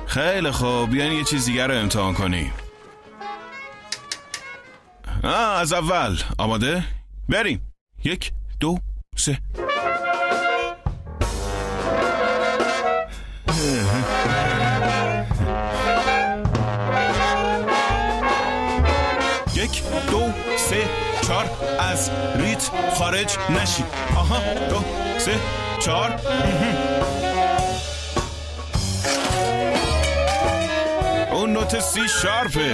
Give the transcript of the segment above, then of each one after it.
خیلی خوب، بیاین یه چیز دیگر رو امتحان کنیم. از اول. آماده؟ بریم. 1 2 3. یک 2 3 4 از ریت خارج نشی. 2 3 4. اون نوت سی شارپه.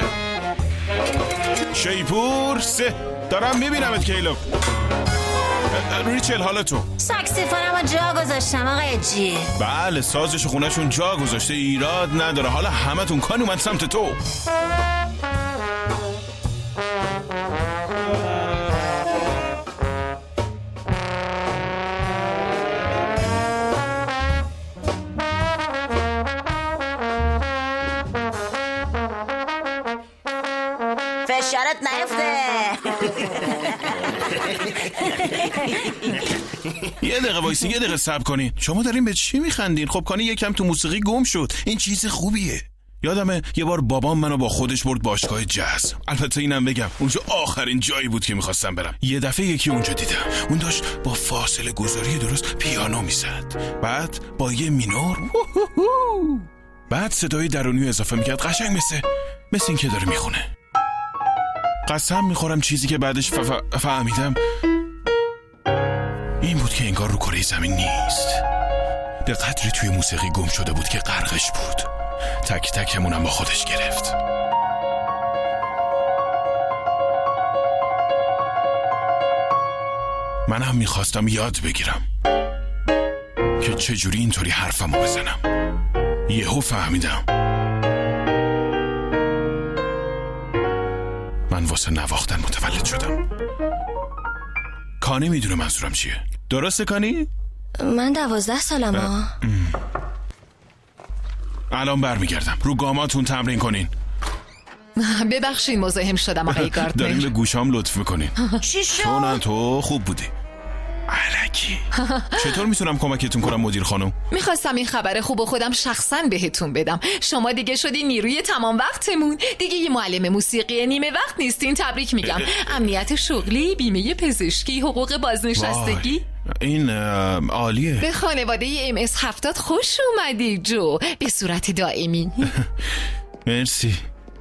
شیپور 3. دارم میبینمت کیلو. ریچل حالا تو. ساکسیفونمو جا گذاشتم آقای جی. بله سازش خونهشون جا گذاشته، ایراد نداره. حالا همتون کان اومد سمت تو. فشارت نیفته. یه دقیقه وایسی، یه دقیقه صبر کنین. شما دارین به چی میخندین؟ خب کانی یکم تو موسیقی گم شد. این چیز خوبیه. یادمه یه بار بابام منو با خودش برد باشگاه جاز. البته اینم بگم اونجا آخرین جایی بود که میخواستم برم. یه دفعه یکی اونجا دیدم، اون داشت با فاصله گذاری درست پیانو میزد، بعد با یه مینور، بعد صدای درونی اضافه میکرد. قشنگ مثل این که داره میخونه. قسم میخورم چیزی که بعدش فهمیدم این بود که انگار رو کره زمین نیست. به قدری توی موسیقی گم شده بود که غرقش بود. تک تکمونم با خودش گرفت. من هم میخواستم یاد بگیرم که چجوری اینطوری حرفمو بزنم. یهو فهمیدم من واسه نواختن متولد شدم. کانی میدونه منظورم چیه. درسته کانی؟ من 12 سالمه. الان برمیگردم. رو گاماتون تمرین کنین. ببخشید مزاحم شدم آقای گاردنر. دارین به گوشام لطف میکنین. چی شد؟ چون تو خوب بودی. الکی. چطور میتونم کمکتون کنم مدیر خانم؟ میخواستم این خبر خوب و خودم شخصا بهتون بدم. شما دیگه شدی نیروی تمام وقتمون. دیگه یه معلم موسیقی نیمه وقت نیستین. تبریک میگم. امنیت شغلی، بیمه پزشکی، حقوق بازنشستگی. این عالیه. به خانواده MS 70 خوش اومدی جو، به صورت دائمی. مرسی.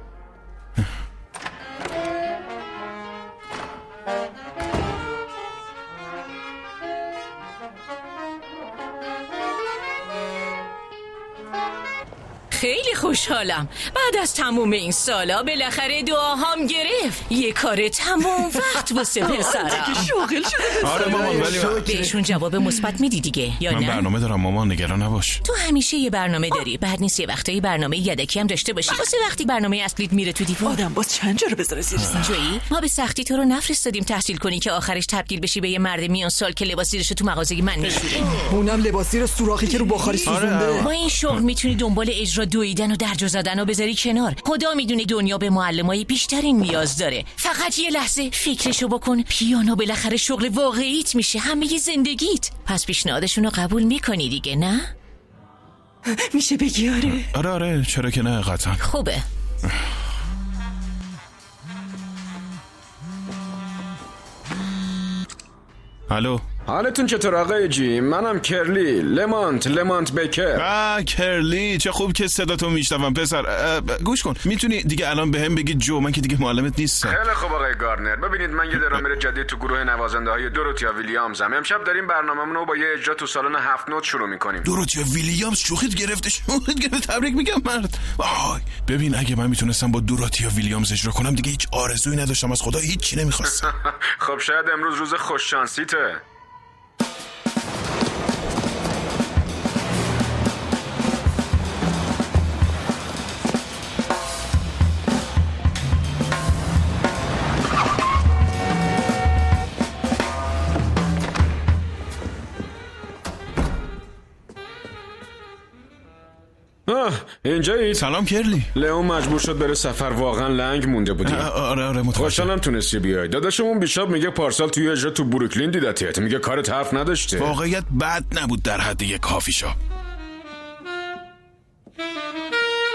خیلی خوشحالم. بعد از تموم این سالا بالاخره دعاهام گرفت. یه کار تمام وقت واسه پسرم. شاغل شده. آره مامان، ولی بهشون جواب مثبت میدی دیگه یا من نه؟ برنامه دارم مامان، نگران نباش. تو همیشه یه برنامه داری. بعد نیست یه وقتایی برنامه یدکی هم داشته باشی واسه وقتی برنامه اصلیت میره تو دیوار. آدم باز چند جا رو بذاره زیر سر. جویی ما به سختی تو رو نفرستادیم تحصیل کنی که آخرش تبدیل بشی به یه مرد میان سال که لباس زیرشو تو مغازه من میشوره. اونم لباس زیر سوراخی که رو بخاری سوزونده. با این شغل میتونی دنبال اجرا دویدن و درجا زدن و بذاری کنار. خدا میدونه دنیا به معلمای بیشترین نیاز داره. فقط یه لحظه فکرشو بکن. پیانو بالاخره شغل واقعیت میشه، همه زندگیت. پس پیشنهادشون رو قبول میکنی دیگه نه؟ میشه بگی آره؟ آره چرا که نه، قطعا. خوبه. الو، حالتون چطور آقای جی؟ منم کرلی، لمانت بیکر. کرلی، چه خوب که صداتو میشنوم پسر. گوش کن، میتونی دیگه الان بهم بگی جو؟ من که دیگه معلمت نیستم. خیلی خوب آقای گاردنر. ببینید من یه درامر جدید تو گروه نوازنده های دوروتیا ویلیامزم. امشب داریم برنامه‌مون رو با یه اجرا تو سالن 7 نوت شروع می‌کنیم. دوروتیا ویلیامز شوخیت گرفتش. تبریک میگم مرد. وای ببین اگه من میتونستم با دوروتیا ویلیامز اجرا کنم دیگه هیچ آرزویی نداشتم از خدا، هیچی نمی‌خواستم. خب شاید امروز روز خوش شانسیته. اینجایی؟ سلام کرلی. لئو مجبور شد بره سفر، واقعا لنگ مونده بودی. آره متوجه. خوشحالم تونستی بیای. داداشمون بیشاب میگه پارسال توی اجرا تو بروکلین دیدتت. میگه کارت حرف نداشته. واقعیت بد نبود در حد یک کافی شاپ.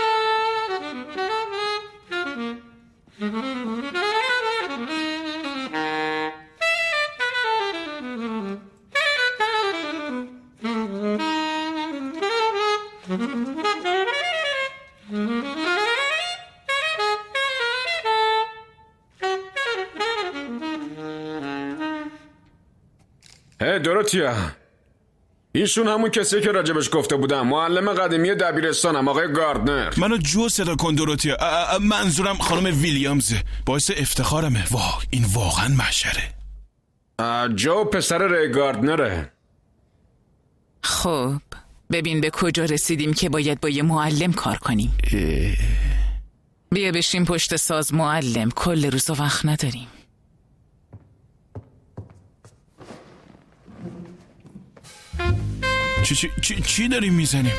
دوروتیا، ایشون همون کسی که راجبش گفته بودم، معلم قدیمی دبیرستانم، آقای گاردنر. منو جو صدا کن دوروتیا. منظورم خانم ویلیامزه. باعث افتخارمه. واه، این واقعا محشره. جو پسر ری گاردنره. خب ببین به کجا رسیدیم که باید با یه معلم کار کنیم. بیا بشیم پشت ساز معلم، کل روز وقت نداریم. چی داریم میزنیم؟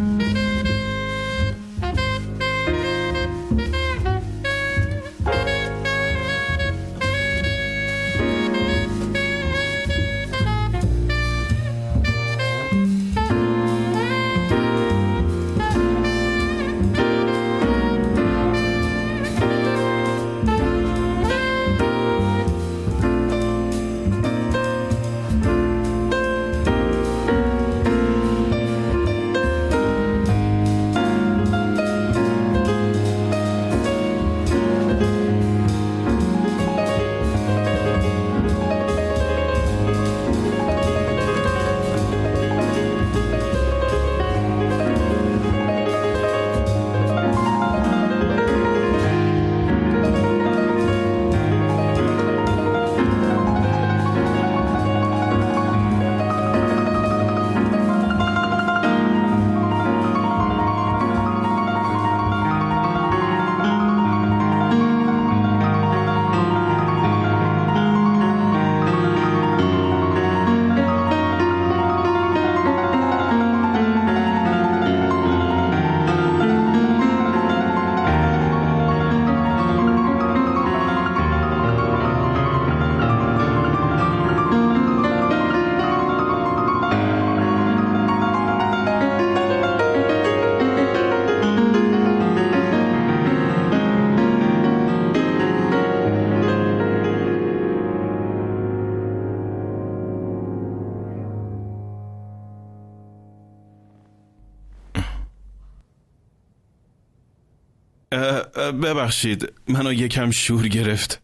ببخشید، منو یکم شور گرفت.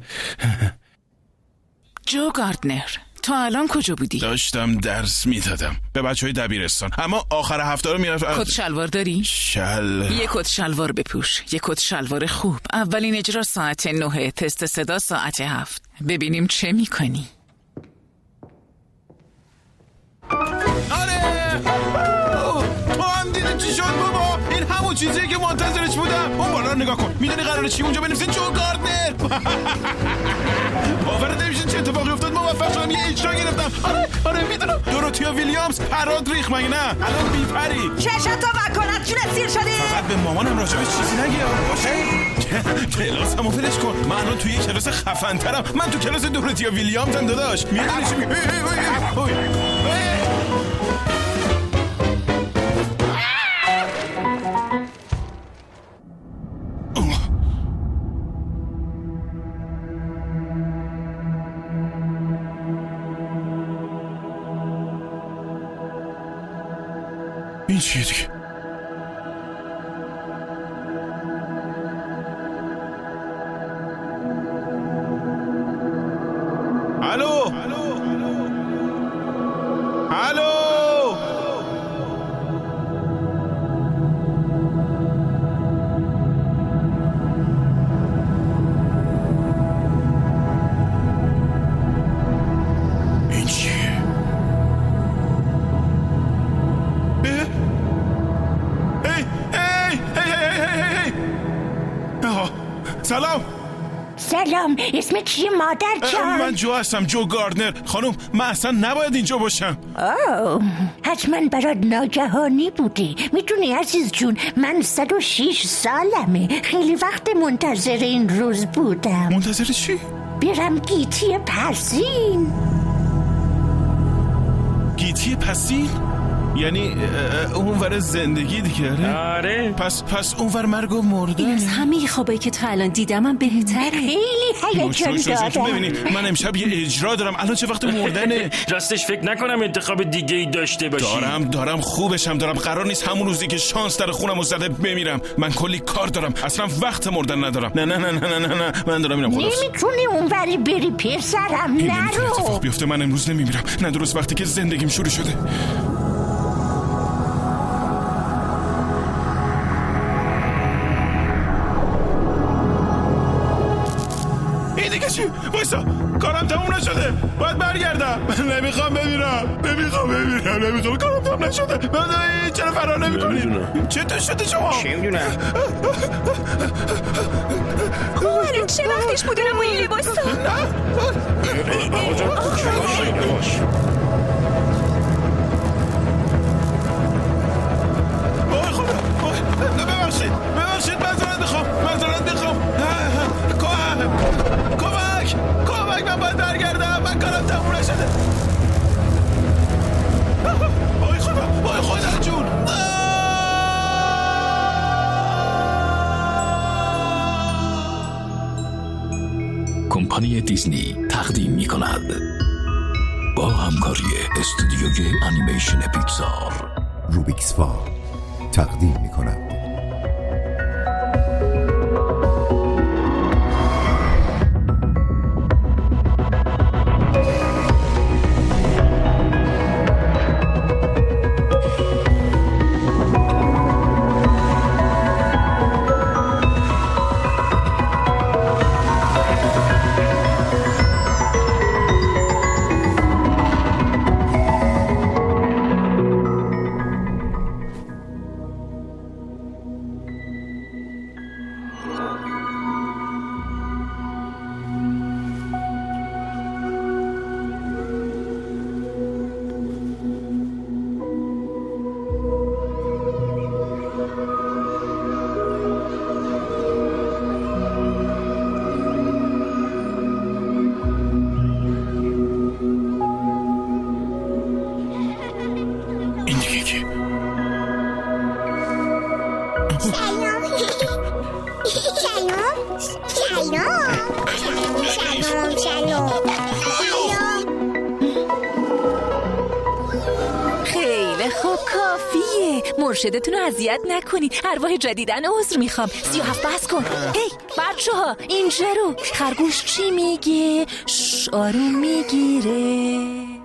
جو گاردنر، تو الان کجا بودی؟ داشتم درس میدادم به بچهای دبیرستان، اما آخر هفته رو میرفتم. کت شلوار داری؟ یه کت شلوار بپوش، یه کت شلوار خوب. اولین اجرا ساعت 9، تست صدا ساعت 7. ببینیم چه میکنی. آره تو هم دیدی چی شد بابا؟ این همون چیزیه که منتظرش بودم. اون بالا رو نگاه کن، میدونی قراره چی اونجا بنویسه؟ جو گاردنر. باورت نمیشه چه اتفاقی افتاد. موفق شدم یه اجرا گرفتم. آره میدونم. دوروتیا ویلیامز پراد ریخ مگه نه؟ الان بیپری. چشتو بکنت چونه سیر شدی؟ فقط به مامانم راجبش چیزی نگی باشه. کلاسمو ولش کن، من الان توی کلاس خفن‌ترم. من تو کلاس دوروتیا ویلیامزم داداش. میدونی چی میگم؟ این چیه دیگه؟ الو این چیه؟ سلام، اسم چیه مادر جان؟ من جو هستم، جو گاردنر. خانم من اصلا نباید اینجا باشم. حتما برات ناگهانی بوده. میدونی عزیز جون، من 106 سالمه. خیلی وقت منتظر این روز بودم. منتظر چی؟ برم گیتی پسین. گیتی پسین؟ یعنی اونور زندگی دیگه؟ آره. پس اونور مرگ و مردن. این از همه خوابایی که تا الان دیدمم بهتره. خیلی هیجان دارم. ببینی من امشب یه اجرا دارم. الان چه وقت مردنه؟ راستش فکر نکنم انتخاب دیگه ای داشته باشی. دارم خوبشم دارم. قرار نیست همون روزی که شانس در خونمو زده بمیرم. من کلی کار دارم. اصلا وقت مردن ندارم. نه من دارم میرم. خلاص نمیتونی اونوری بری پسرم. نرو. اتفاق بیفته من امروز نمیمیرم. نه درست وقتی که زندگیم شروع شده. چی؟ وایسا کارم تموم نشده. باید برگردم. من نمیخوام بمیرم. کارم تموم نشده. من چرا فرار نمی‌کنید؟ چطور شده شما؟ چی میدونم؟ آره چه وقتش بودونم با این لباسا؟ آقا جان باش. وای خدا. ببخشید معذرت میخوام. کمک من باید برگردم. من کارم تموم نشده. وای خدا جون. کمپانی دیزنی تقدیم می کند با همکاری استودیوی انیمیشن پیکسار روبیکس فا تقدیم می کند خیلی خوب کافیه. مرشدتون رو اذیت نکنید. ارواح جدیدن عذر میخوام. 37 بس کن. هی بچه ها اینجا رو. خرگوش چی میگه؟ آروم میگیره.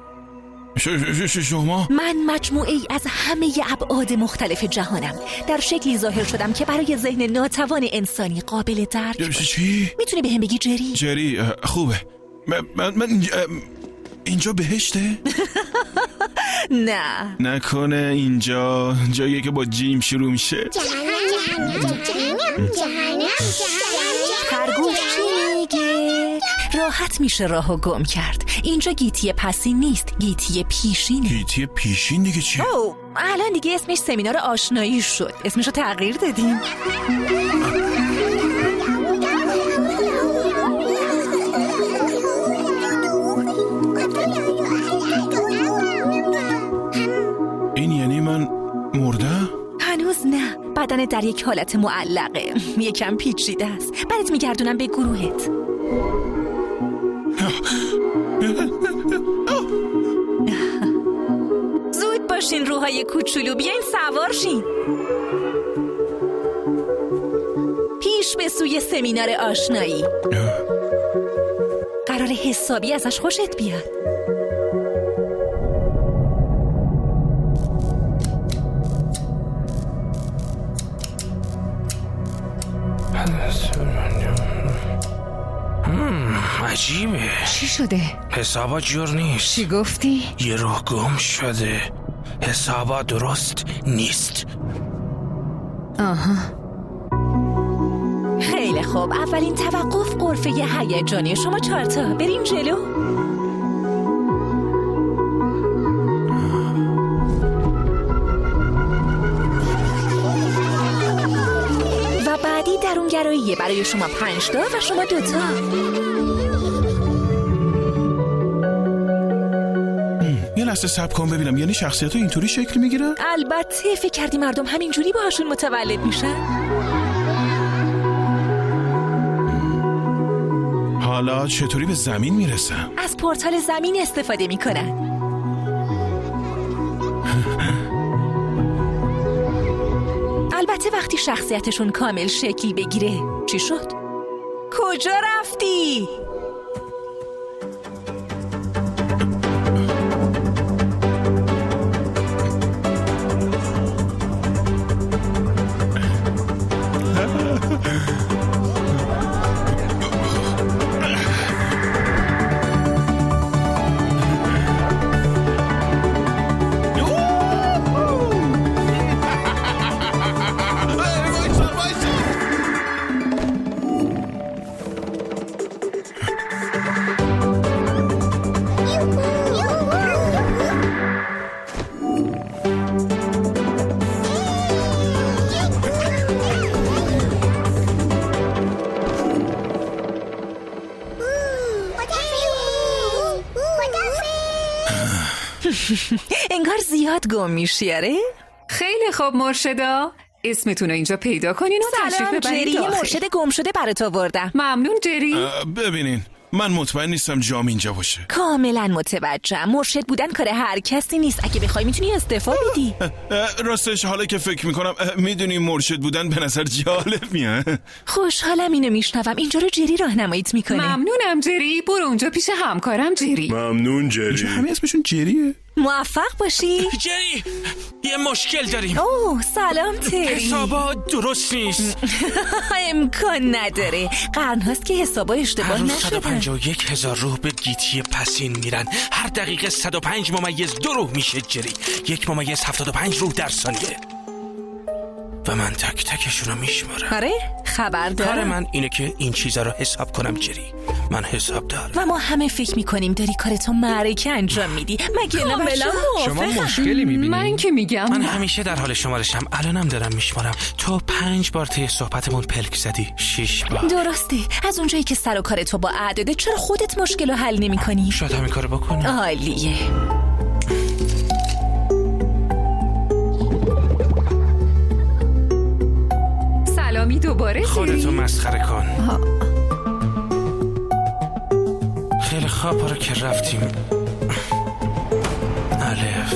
شما؟ من مجموعه‌ای از همه ابعاد مختلف جهانم. در شکلی ظاهر شدم که برای ذهن ناتوان انسانی قابل درک. چی؟ میتونی بهم بگی جری؟ جری خوبه. من اینجا بهشته؟ نه نکنه اینجا جایی که با جیم شروع میشه. خرگوش چی میگه؟ راحت میشه راهو گم کرد. اینجا گیتی پسی نیست، گیتی پیشینه. گیتی پیشین دیگه چی؟ اوه الان دیگه اسمش سمینار آشنایی شد. اسمشو تغییر دادیم. این یعنی من مردم؟ هنوز نه. بدنت در یک حالت معلقه. یکم پیچیده است. برات میگردونم به گروهت. زود باشین روحای کوچولو، بیاین سوار شین. پیش به سوی سمینار آشنایی. قرار حسابی ازش خوشت بیاد. عجیبه. چی شده؟ حسابا جور نیست. چی گفتی؟ یه روح گم شده. حسابا درست نیست. آها. خیلی خوب. اولین توقف غرفه هیجانی. شما 4 تا بریم جلو. و بعدی درونگراییه. برای شما 5 تا و شما 2 تا. لحظه صبر کن ببینم، یعنی شخصیت‌ها اینطوری شکل میگیرن؟ البته فکر کردی مردم همینجوری باهاشون متولد میشن؟ حالا چطوری به زمین میرسن؟ از پورتال زمین استفاده میکنن. البته وقتی شخصیتشون کامل شکل بگیره. چی شد؟ کجا رفتی؟ انگار زیاد گم میشی. آره؟ خیلی خوب مرشدا، اسمتون رو اینجا پیدا کنین و تشریف ببرید. سلام جری، یه مرشد گم شده برات آوردم. ممنون جری. ببینین من مطمئن نیستم جام اینجا باشه. کاملا متوجهم. مرشد بودن کار هر کسی نیست. اگه بخوای میتونی استعفا بدی. راستش حالا که فکر میکنم میدونی مرشد بودن به نظر جالب میاد. خوشحالم اینو میشنوم. اینجا رو جری راهنماییت میکنه. ممنونم جری. برو اونجا پیش همکارم جری. ممنون جری. همه اسمشون جریه. موفق باشی. جری یه مشکل داریم. اوه سلام تری. حسابات درست نیست. امکان نداره. قرن هاست که حسابا اشتباه نشدن. 151,000 روح به گیتی پسین میرن. هر دقیقه 105.2 روح میشه جری. 1.75 روح در ثانیه. و من تک تکشون رو میشمارم. آره خبر دارم. کار من اینه که این چیزا رو حساب کنم جری. من حساب دارم. و ما همه فکر میکنیم داری کارتو معرکه انجام میدی. مگه کاملا شما مشکلی میبینی؟ من که میگم من همیشه در حال شمارشم. الانم دارم میشمارم. تو 5 بار طی صحبتمون پلک زدی. 6 بار. درسته. از اونجایی که سر و کارتو با اعداده، چرا خودت مشکل رو حل نمیکنی؟ شاید همین کارو بکنم. عالیه. سلامی دوباره. خودتو مسخره کن. خیلی خواب رو که رفتیم. الف.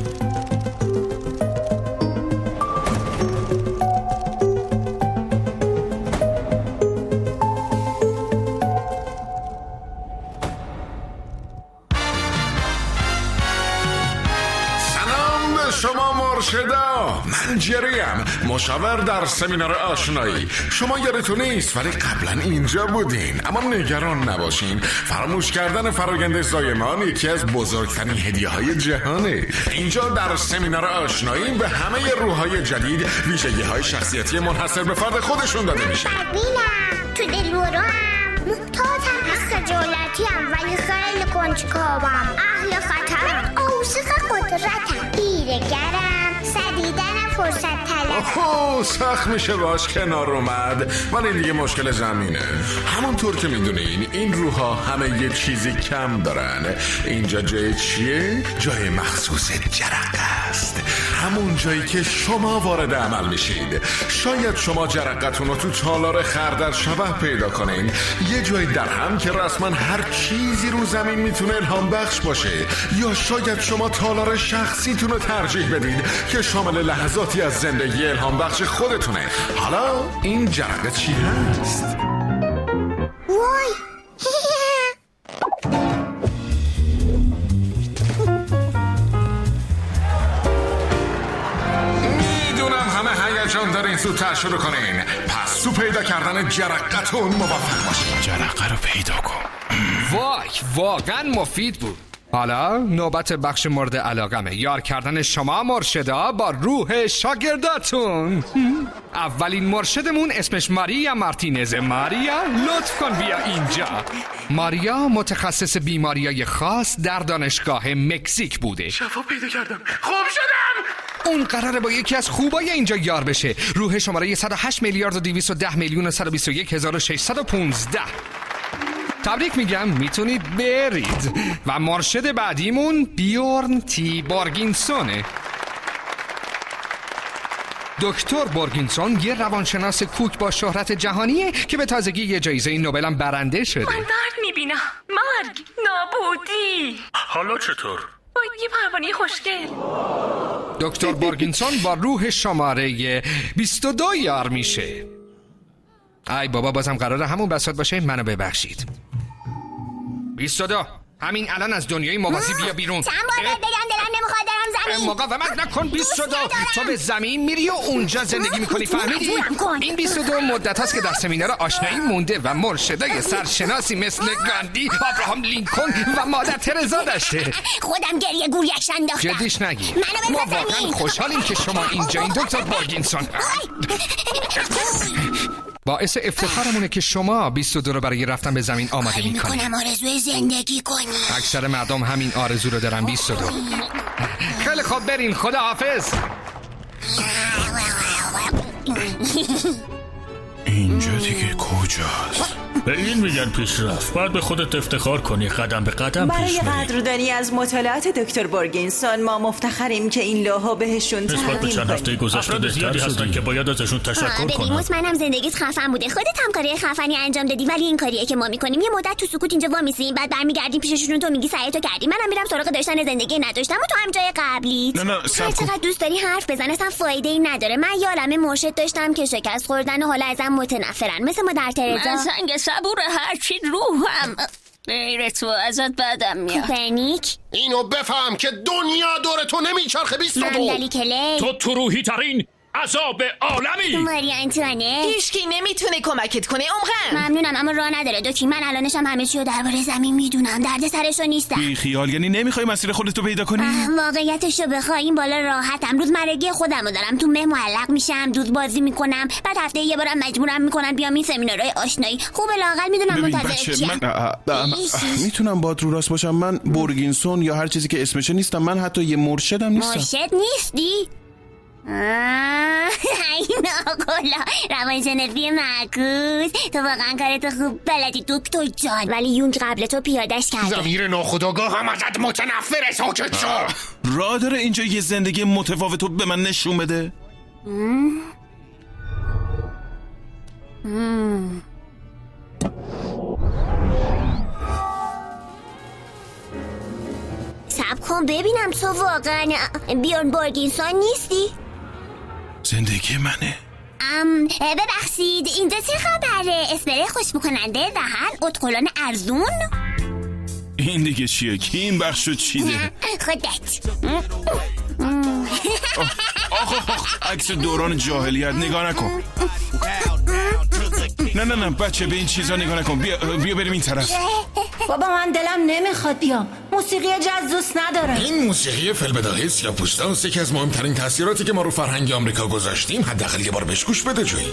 شما مرشدا، من جریم، مشاور در سمینار آشنایی. شما یادتون نیست ولی قبلا اینجا بودین. اما نگران نباشین، فراموش کردن فراگنده زایمان یکی از بزرگترین هدیه‌های جهانه. اینجا در سمینار آشنایی به همه روح‌های جدید ویژگی‌های شخصیتی منحصر به فرد خودشون داده میشه. ببینم تو دلورم، محتاطم، از خجالتیم ولی خیلی کنجکاوم، اهل خطرم، عاشق قدرتم، هیره‌گرم، سدیدن فرصت طلب. سخت میشه باش کنار اومد، ولی این دیگه مشکل زمینه. همونطور که میدونین این روح‌ها همه یه چیزی کم دارن. اینجا جای چیه؟ جای مخصوص جرقه است. همون جایی که شما وارد عمل میشید. شاید شما جرقتون رو تو تالار خردر شبح پیدا کنین، یه جایی در هم که رسما هر چیزی رو زمین میتونه الهام بخش باشه. یا شاید شما تالار شخصیتون رو ترجیح بدید که شامل لحظاتی از زندگی الهام بخش خودتونه. حالا این جرقه چی هست؟ وای میدونم همه هیجان دارین زودتر شروع کنین. پس تو پیدا کردن جرقتون موفق باشین. جرقه رو پیدا کن. وای واقعا مفید بود. حالا نوبت بخش مورد علاقمه، یار کردن شما مرشدا با روح شاگرداتون. اولین مرشدمون اسمش ماریا مارتینز. ماریا لطف کن بیا اینجا. ماریا متخصص بیماریای خاص در دانشگاه مکزیک بوده. شفا پیدا کردم، خوب شدم. اون قراره با یکی از خوبای اینجا یار بشه. روح شماره 108 میلیارد و 210 میلیون و 121 هزار و 615. تبریک میگم، میتونید برید. و مرشد بعدیمون بیورن تی بورگینسونه. دکتر بورگینسون یه روانشناس کوک با شهرت جهانیه که به تازگی یه جایزه نوبل هم برنده شده. من مرگ میبینم، مرگ، نابودی. حالا چطور؟ با یه پروانه خوشگل. دکتر بورگینسون با روح شماره 22 یار میشه. ای بابا، بازم قراره همون بساط باشه. منو ببخشید. 22 همین الان از دنیای موازی بیا بیرون. چند بار بگم دلم نمیخواد برم زمین. مقاومت نکن 22. تو به زمین میری و اونجا زندگی میکنی، فهمیدی؟ این 22 مدت هست که در سمینار آشنایی مونده و مرشدای سرشناسی مثل گاندی، ابراهام لینکلن و مادر ترزا داشته. خودم گریه گوریش انداختم. جدیش نگی. ما واقعا خوشحالیم که شما اینجا این دکتر بورگینسون. باعث افتخارمونه که شما 22 رو برای رفتن به زمین آماده میکنید. میکنم آرزوی زندگی کنی. اکثر مردم همین آرزو رو دارن. 22. خیلی خوب، برین. خدا حافظ. اینجا دیگه کجاست؟ به این میگن پیشرفت. باید به خودت افتخار کنی، قدم به قدم پیش برای قدردانی از مطالعات دکتر بورگینسون ما مفتخریم که این لوحو بهشون تقدیم کنیم. چند هفته گذشته بهتر هستن که باید ازشون تشکر کنم. مطمئنم زندگیت خفن بوده. خودت هم کاری خفنی انجام دادی، ولی این کاریه که ما میکنیم یه مدت تو سکوت اینجا وامیسیم، بعد برمیگردیم پیششون. تو میگی سعی تو کردی، منم میرم سراغ داشتن زندگی نداشتم و تو هم جای قبلیت. نه چقدر دوست داری حرف بزن، اصلا فایده ای نداره. من یه عالمه مرشد داشتم که شکست خوردن و حالا ازم متنفرن، مثل مادر ترزا. من سنگ صبور هرچی روحم، غیر تو ازت بدم میاد. کوپرنیک، اینو بفهم که دنیا دور تو نمیچرخه. 22 مندلی کلی، تو روحی ترین عذاب عالمی. ماری انتوانه، هیچکی نمیتونه کمکت کنه. عمرم ممنونم اما راه نداره دوکی. من الانشم همه چی رو درباره زمین میدونم، درد سرشو نیستم. بی خیال، یعنی نمیخوای مسیر خودتو پیدا کنی؟ واقعیتشو بخوای این بالا راحتم. روزمرگی خودمو دارم، تو مه معلق میشم، دود بازی میکنم، بعد هفته یه بارم مجبورم میکنن بیام این سمینارهای آشنایی. خوبه لااقل میدونم منتظر چیم. من میتونم باهات رو راست باشم. من بورگینسون یا هر چیزی که اسمشه نیستم. من حتی یه مرشدم نیستم. مرشد نیستی؟ این آقلا روانشناسی معکوس. تو واقعا کارتو خوب بلدی دکتر جان، ولی یونگ قبل تو پیادش کرده. ضمیر ناخودآگاه هم ازت متنفره. ساکت شو. راه داره اینجا یه زندگی متفاوت رو به من نشون بده؟ صبر کن ببینم، تو واقعا بیورن بورگینسون نیستی؟ زندگی منه. ببخشید اینجا چه خبره؟ اسپری خوشبو کننده دهن، اتقلان ارزون. این دیگه چیه؟ کی این بخشو چیده؟ خودت. آخ عکس دوران جاهلیت. نگاه نکن. نه بچه به این چیزا نگاه نکن. بیا بریم این طرف. بابا من دلم نمیخواد بیام. موسیقی جاز دوست ندارم. این موسیقی فیلمبداهی سیاه‌پوستاست یکی از مهمترین تاثیراتی که ما رو فرهنگ آمریکا گذاشتیم. حداقل یه بار بهش گوش بده جویی.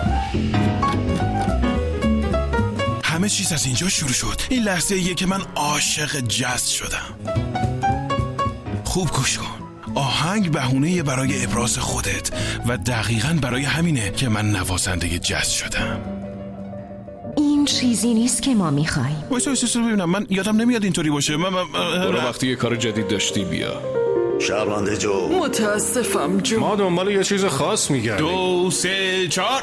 همه چیز از اینجا شروع شد. این لحظه ایه که من عاشق جاز شدم. خوب گوش کن. آهنگ بهونه برای ابراز خودت و دقیقاً برای همینه که من نوازنده جاز شدم. این چیزی نیست که ما میخوایم. وایسا ببینم. من یادم نمیاد اینطوری باشه. برو وقتی یه کار جدید داشتی بیا. شرمنده جو. متاسفم جو. ما دنبال یه چیز خاص میگردیم. 2 3 4.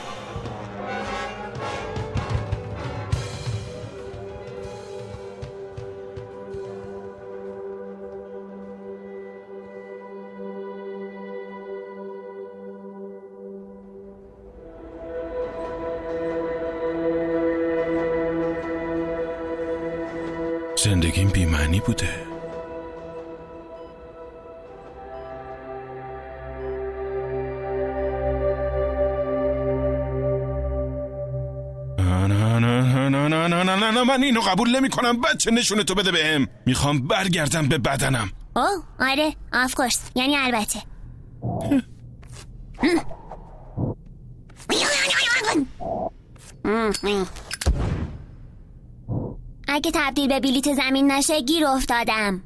زندگیم بی‌معنی بوده. نه من اینو قبول نمی کنم. بچه نشونه تو بده بهم. میخوام برگردم به بدنم. آره آف کورس، یعنی البته. اگه تبدیل به بلیت زمین نشه گیر افتادم.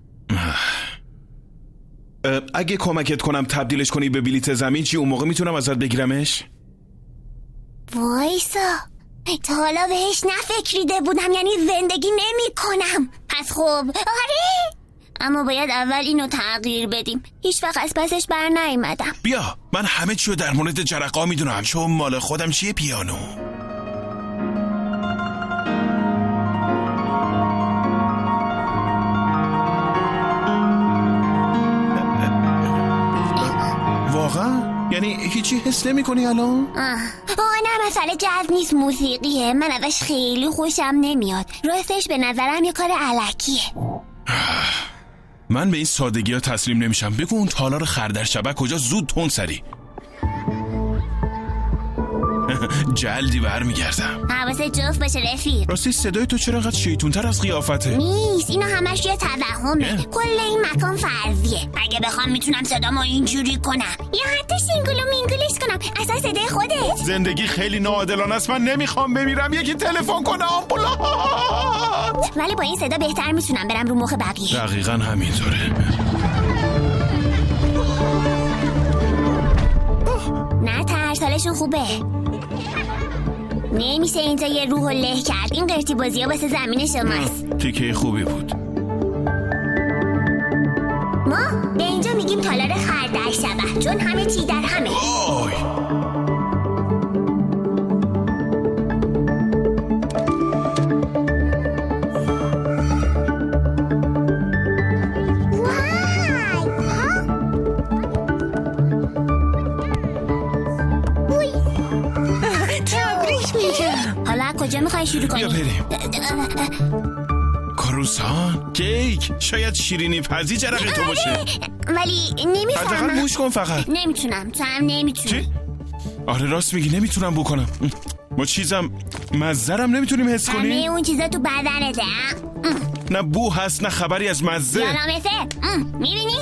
اگه کمکت کنم تبدیلش کنی به بلیت زمین چی؟ اون موقع میتونم ازت بگیرمش؟ وایسا تا حالا بهش نفکریده بودم، یعنی زندگی نمی کنم. پس خب آره، اما باید اول اینو تغییر بدیم. هیچ وقت از پسش بر نیومدم. بیا من همه چیو در مورد جرقا میدونم، چون مال خودم چیه پیانو. واقعا؟ یعنی هیچی حس نمی کنی الان؟ نه مسئله جاز نیست، موسیقیه. من ازش خیلی خوشم نمیاد. راستش به نظرم یه کار الکیه. من به این سادگی ها تسلیم نمیشم. بگو اون تالار خردر شبک کجا؟ زود تون سری. جلدی برمیگردم. حواست جفت باشه رفیق. راستی صدای تو چرا قد شیطون‌تر از قیافته؟ نیست، اینا همش یه توهمه. کل این مکان فرضیه. اگه بخوام میتونم صدامو اینجوری کنم یا حتی سینگل و مینگلش کنم. اصلا صدای خودت. زندگی خیلی ناعادلانه است. من نمیخوام بمیرم. یکی تلفن کنه آمبولانس. ولی با این صدا بهتر میتونم برم رو مخ بقیه. دقیقاً همینطوره. نه ترسالشون خوبه. نمیشه اینجا یه روح له کرد. این قرتی بازی ها واسه زمین شماست. تیکه خوبی بود. ما به اینجا میگیم تالار خردر شبح، چون همه چی در همه. کجا میخوای شروع کنی؟ بیا بریم. کروسان، کیک، شاید شیرینی پزی جرقه تو باشه. ولی نمیفهمم. حداقل موش کن فقط. نمیتونم، تو هم نمیتونی. چی؟ آره راست میگی، نمیتونم بکنم. ما چیزم مزه‌رم نمیتونیم حس کنیم. همه اون چیزا تو بدنته. نه بو هست نه خبری از مزه. یادمته. میبینی؟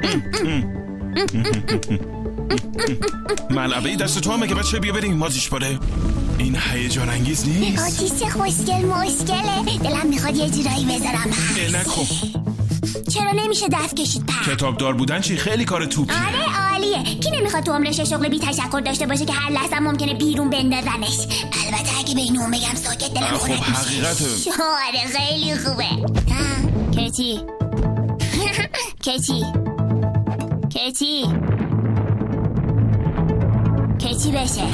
ملعبه دست تو هم مگه بچه؟ بیا بریم مازیش باره. این هیجان انگیز نیست. آتیش چه خوشگل مشکله. دلم میخواد یه جورایی بذارم. نکن. چرا نمیشه دست کشید پر؟ کتابدار بودن چی؟ خیلی کار توپیه. آره عالیه. کی نمیخواد تو عمرش شغل بی تشکر داشته باشه که هر لحظه ممکنه بیرون بندازنش؟ البته اگه به اینو بگم ساکت دلم خورد. خب حقیقته. آره خیلی خوبه. کتی کتی کتی کتی بشه.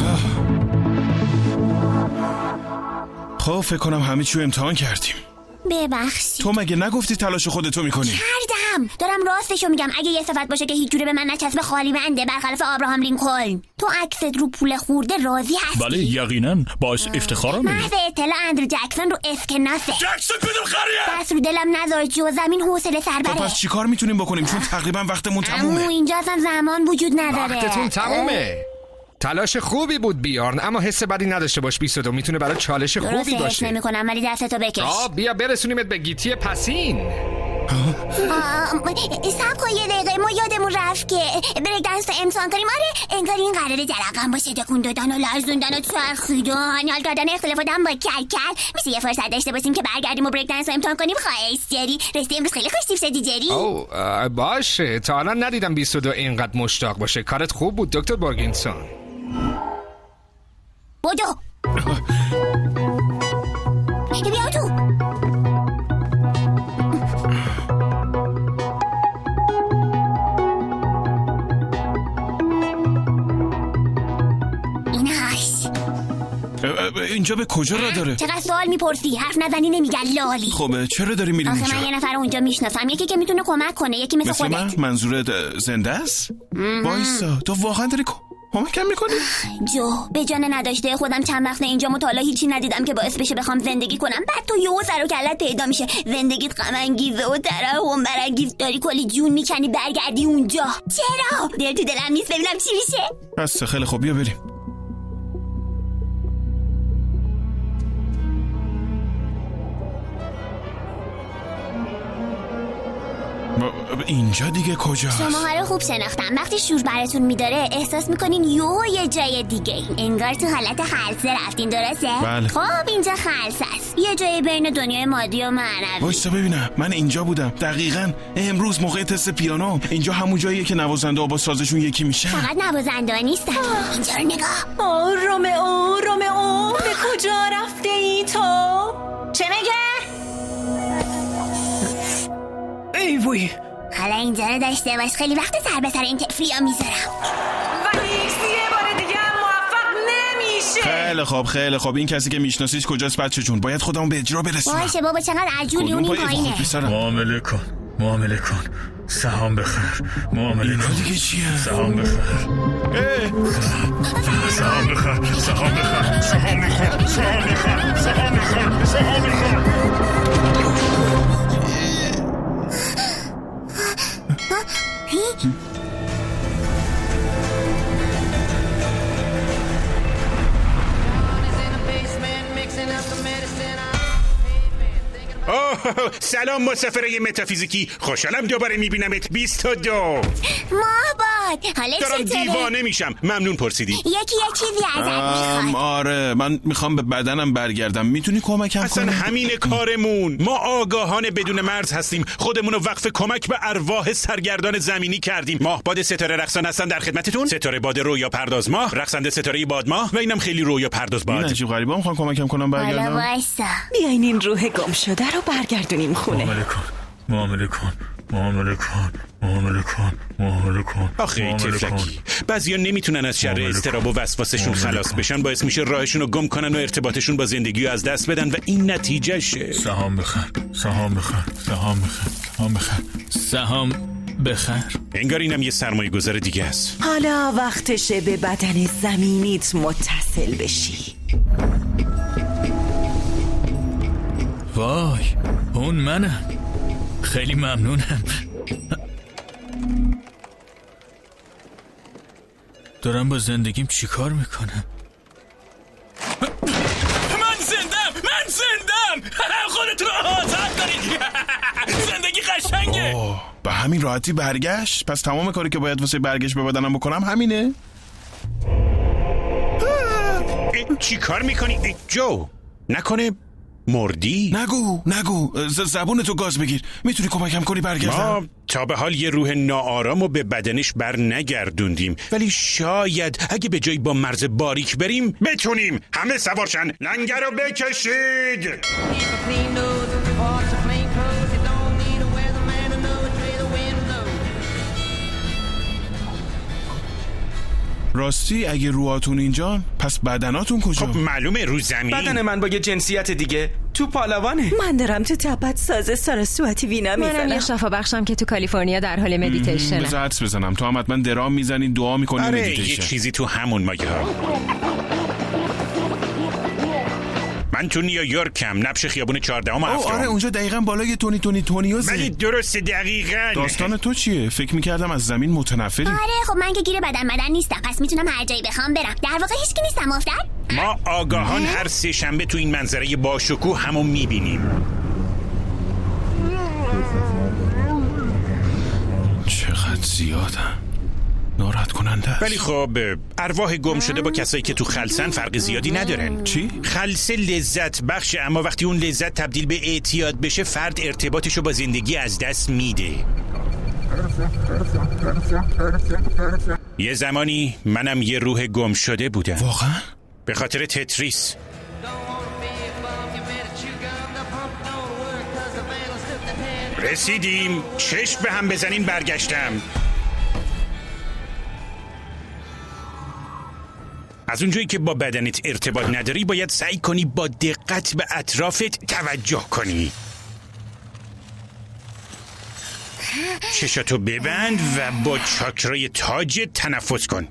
خب فکر کنم همه چیو امتحان کردیم. ببخشید. تو مگه نگفتی تلاش خودتو میکنی؟ کردم. دارم راستشو میگم. اگه یه صفت باشه که هیچ جوره به من نچسبه خالی بنده، برخلاف آبراهام لینکلن. تو عکست رو پول خورده راضی هستی؟ بله یقینا، باعث افتخارم. محض اطلاع اندرو جکسون رو اسکناسه. جکسون کدوم خریه؟ دست رو دلم نذار جو زمین حوصله سر بره. پس چیکار میتونیم بکنیم؟ چون تقریبا وقتمون تمومه. اینجا اصلا زمان وجود نداره. وقتتون تمومه. تلاش خوبی بود بیارن، اما حس بدی نداشته باش. 22 میتونه برای چالش خوبی باشه. درست نمی‌کنم ولی دستتو بکش. بیا برسونیمت به گیتی پسین. صبر کن یه دقیقه، ما یادمون رفت که بریک دنس رو امتحان کنیم. آره انگار این قراره جرقم باشه. تکون دادن و لرزوندن و چرخیدن، حال کردن اختلاف آدم با کلکل. میشه یه فرصت داشته باشیم که برگردیم و بریک دنس رو امتحان کنیم؟ خواهش جری. راستی امروز خیلی خوش تیپ شدی جری. باشه، تا الان ندیدم 22 اینقدر مشتاق باشه. کارت خوب بود دکتر بورگینسون. بودو بیا تو. اینجا به کجا را داره؟ چقدر سوال میپرسی، حرف نزنی نمیگن لالی. خب چرا داری میری اینجا؟ من یه نفر اونجا میشناسم، یکی که میتونه کمک کنه، یکی مثل خودت. من؟ منظورت زنده است؟ وایسا، تو واقعا داری کمکم میکنی؟ جو به جان نداشته خودم چند وقت اینجا مطالعه هیچی ندیدم که باعث بشه بخوام زندگی کنم. بعد تو یهو سر و کلت پیدا میشه، زندگیت غم انگیزه و ترحم برانگیز، داری کلی جون میکنی برگردی اونجا. چرا؟ دل تو دلم نیست، ببینم چی میشه. بس خیلی خوب، بیا بریم. اینجا دیگه کجاست؟ شماها رو خوب شناختم. وقتی شور براتون میداره احساس میکنین یه جای دیگه این. انگار تو حالت خلسه رفتین، درسته؟ بله. خب اینجا خلسه است، یه جای بین دنیای مادی و معنوی. وایسا ببینم، من اینجا بودم دقیقاً امروز موقع تست پیانو. اینجا همون جاییه که نوازنده ها با سازشون یکی میشن. فقط نوازنده ها نیستن. اینجا رو نگاه. رومئو به کجا رفته ای تو؟ چه میگه؟ ای وای، حالا اینجا رو داشته باش، خیلی وقت سر به سر این طفلیا میذارم. ولی یه بار دیگه هم موفق نمیشه. خیلی خوب این کسی که میشناسیش کجاست بچه جون؟ باید خودمون به اجرا برسونم. باشه بابا، چقدر عجولی اون این پایینه. معامله کن سهام بخر. معامله کن. دیگه چیه؟ سهام بخر. سهام بخر. سهام بخر. سهام بخر. سهام بخر. سهام بخر. سهام بخر. سلام مسافرای متافیزیکی، خوشحالم دوباره میبینمت. 22 ماهباد، حالا دارم چطوره؟ دیوانه میشم. ممنون پرسیدی. یکی یه چیزی ازت میخواد. آره من میخوام به بدنم برگردم. میتونی کمکم کنی؟ اصلا همین کارمون. ما آگاهان بدون مرز هستیم. خودمون رو وقف کمک به ارواح سرگردان زمینی کردیم. ماهباد ستاره رقصان هستن در خدمتتون. ستاره باد رویا پرداز ماه، رقصنده ستاره باد ماه و اینم خیلی رویا پرداز باد. این عجیب غریبا میخوام کمکم کنم برگردم. حالا وایسا، بیاین این روح گم شده رو برگردونیم خونه. معامله کن. آخه ای تفلکی، بعضیا نمیتونن از شر اضطراب و وسواسشون خلاص بشن، باعث میشه راهشون رو گم کنن و ارتباطشون با زندگی رو از دست بدن و این نتیجهشه. سهام بخر. انگار اینم یه سرمایه گذار دیگه است. حالا وقتشه به بدن زمینیت متصل بشی. وای، اون منم. خیلی ممنونم. دارم با زندگیم چی کار میکنم؟ من زندم. خودتون رو آزاد کنید. زندگی قشنگه. به همین راحتی برگشت؟ پس تمام کاری که باید واسه برگشت به بدنم بکنم همینه؟ چی کار میکنی؟ جو، نکنه مردی؟ نگو زبونتو گاز بگیر. میتونی کمکم کنی برگردم؟ ما تا به حال یه روح ناآرامو به بدنش بر نگردوندیم، ولی شاید اگه به جای با مرز باریک بریم بتونیم. همه سوارشن، لنگر رو بکشید. راستی اگه روحاتون اینجان پس بدناتون کجا؟ خب معلومه رو زمین. بدن من با یه جنسیت دیگه تو پالوانه. من دارم تو تبت ساز ساراسواتی وینا میزنم. منم یه شفا بخشم که تو کالیفرنیا در حال مدیتیشنه. بذار حدس بزنم تو هم حتما درام میزنی، دعا میکنی، مدیتیشن. یه چیزی تو همون مایه ها. من تو نیویورکم، نبش خیابون 14 هفتم. آره اونجا دقیقاً بالای تونیوزه. ولی درست دقیقاً. داستان تو چیه؟ فکر میکردم از زمین متنفری. آره خب من که گیر بدن نیستم، پس میتونم هر جایی بخوام برم. در واقع هیچ کی نیستم افتاد. ما آگاهان هر سه شنبه تو این منظره باشکوه همو میبینیم. چقدر زیادن، ناراحت کننده است. ولی خب ارواح گم شده با کسایی که تو خلسن فرق زیادی ندارن. چی؟ خلسه لذت بخشه، اما وقتی اون لذت تبدیل به اعتیاد بشه فرد ارتباطشو با زندگی از دست میده. یه زمانی منم یه روح گم شده بودم. واقعا؟ به خاطر تتریس. رسیدیم، چشم به هم بزنین برگشتم. از اونجایی که با بدنت ارتباط نداری باید سعی کنی با دقت به اطرافت توجه کنی. چشاتو ببند و با چاکرای تاج تنفس کن.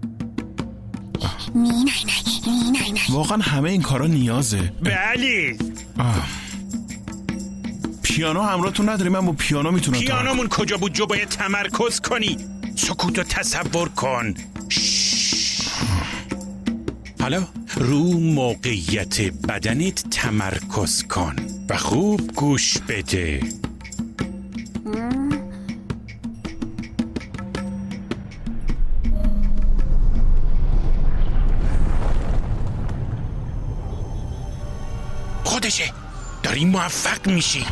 واقعا همه این کارا نیازه؟ بله. پیانو همراهتون نداری؟ من با پیانو میتونم. پیانومون کجا بود جو؟ باید تمرکز کنی. سکوتو تصور کن. حالا رو موقعیت بدنت تمرکز کن و خوب گوش بده. خودشه، داری موفق میشی.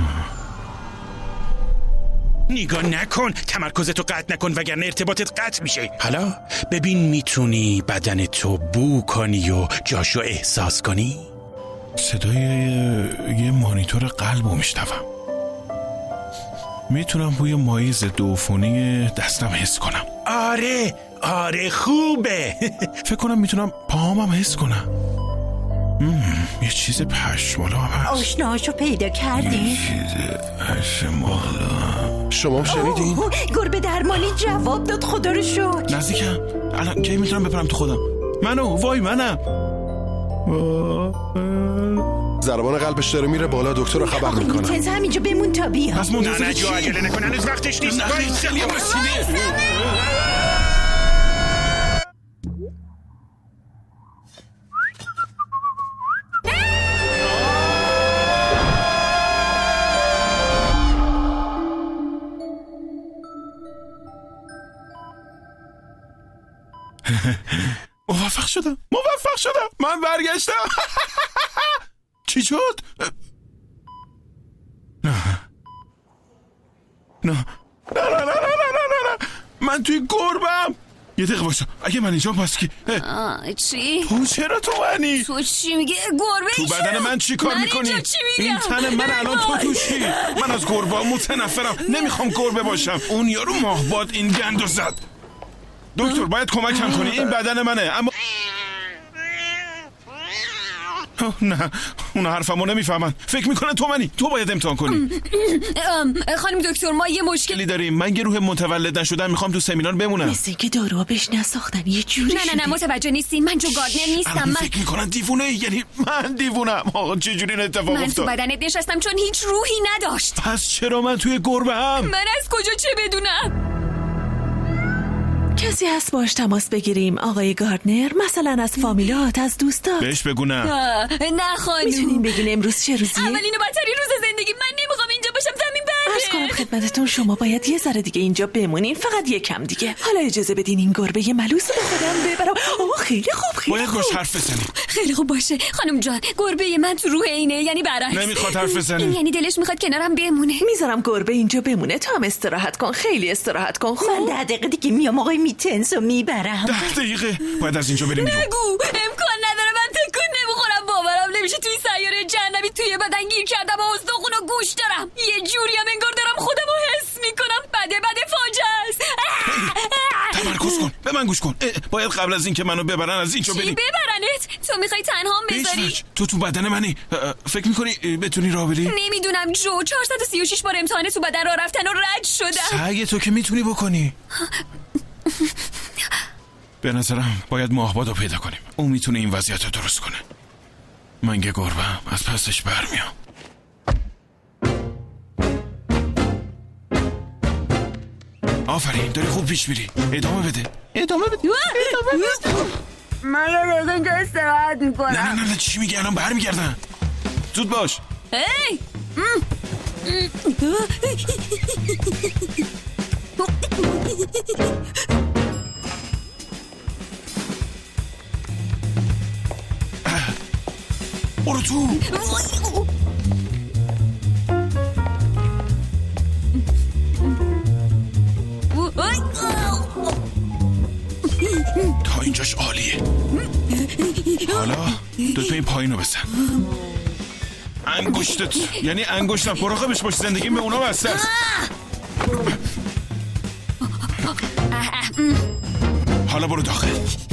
نگاه نکن، تمرکزتو قطع نکن وگرنه ارتباطت قطع میشه. حالا ببین میتونی بدنتو بو کنی و جاشو احساس کنی؟ صدای یه مانیتور قلبو میشنوم. میتونم بوی مایع ضد عفونی دستم حس کنم. آره خوبه. فکر کنم میتونم پاهامم حس کنم. یه چیز پشمالا هست. آشناهاشو پیدا کردی؟ یه چیز پشمالا. شما شنیدین؟ گربه درمانی جواب داد، خدا رو شکر. نزدیکم. الان کی میتونم بپرم تو خودم؟ منم. ضربان قلبش داره میره بالا، دکتر رو خبر میکنم. میتونز همینجا بمون تا بیا. پس منتظر چی؟ عجله نکن، هنوز وقتش نیست. موفق شدم. من برگشتم. چی شد؟ نه من توی گربم. یه دقیقه واسه، اگه من اینجا پس کی؟ چی؟ تو چرا تو منی؟ تو چی میگه؟ گربه تو بدن من چی کار میکنی؟ این تن من الان تو توشی. من از گربه متنفرم، نمیخوام گربه باشم. اون یارو ماهباد این گندو زد. دکتر باید کمکم کنی، این بدن منه. اما نه، اون حرفمو نمیفهمن. فکر میکنن تو منی. تو باید امتحان کنی. خانم دکتر، ما یه مشکلی داریم. من یه روح متولد نشدم، میخوام تو سمینار بمونم. مثل که داروها بهش نساختن یه جوری. نه متوجه نیستین. من جو گاردنر نیستم. من فکر میکنن دیوونه. یعنی من دیوونم. آقا چه جوری این اتفاق افتاد؟ من تو بدنت نشستم چون هیچ روحی نداشت. پس چرا من توی گربه هم؟ من از کجا چه بدونم؟ کسی هست باش تماس بگیریم آقای گاردنر؟ مثلا از فامیلات، از دوستات؟ بهش بگو نه. نه خانم. میتونیم بگین امروز چه روزیه؟ اولین و بدترین روز زندگی. من نمیخوام اینجا باشم. زمین بره. عرض کنم خدمتتون شما باید یه ذره دیگه اینجا بمونین، فقط یکم دیگه. حالا اجازه بدین این گربه ملوس رو خودم ببرم. خیلی خوب. باید باش حرف بزنیم. خیلی خوب باشه خانم جان. گربه من تو روح اینه، یعنی برعکس. نمیخواد حرف بزنه. این یعنی دلش میخواد کنارم بمونه. میذارم گربه اینجا بمونه. تو هم استراحت کن، خیلی استراحت کن. من 10 دقیقه دیگه میام آقای میتنسو میبرم. 10 دقیقه باید از اینجا بریم. نگو، امکان نداره. من تکون نمیخورم. باورم نمیشه توی سیاره جهنمی توی بدن گیر کردم و استخون و گوش دارم. یه جوری هم انگار دارم خودمو حس میکنم. بده فاجعه است. تمرکز کن، به من گوش کن. باید قبل از اینکه منو ببرن از اینجا بریم. ببرنت؟ تو میخوای تنهام بذاری؟ تو بدن منی. فکر میکنی بتونی راه بری؟ نمیدونم جو. 436 بار امتحان تو بدن راه رفتن و رد شدم. سعی تو که میتونی بکنی. به نظرم باید ماهبادو پیدا کنیم. اون میتونه این وضعیت رو درست کنه. من یه گربه‌ام، از پسش برمیام. آفرین، داری خوب پیش میری. ادامه بده. من یه دقیقه اینجا استراحت میکنم. نه چی میگی؟ الان برمیگردن. زود باش. هی برو تو. تا اینجاش عالیه. حالا دوتا این پایینو بزن. انگشتت، یعنی انگشتم، مراقبش باش. زندگیم به اونا بسته است. حالا برو داخل.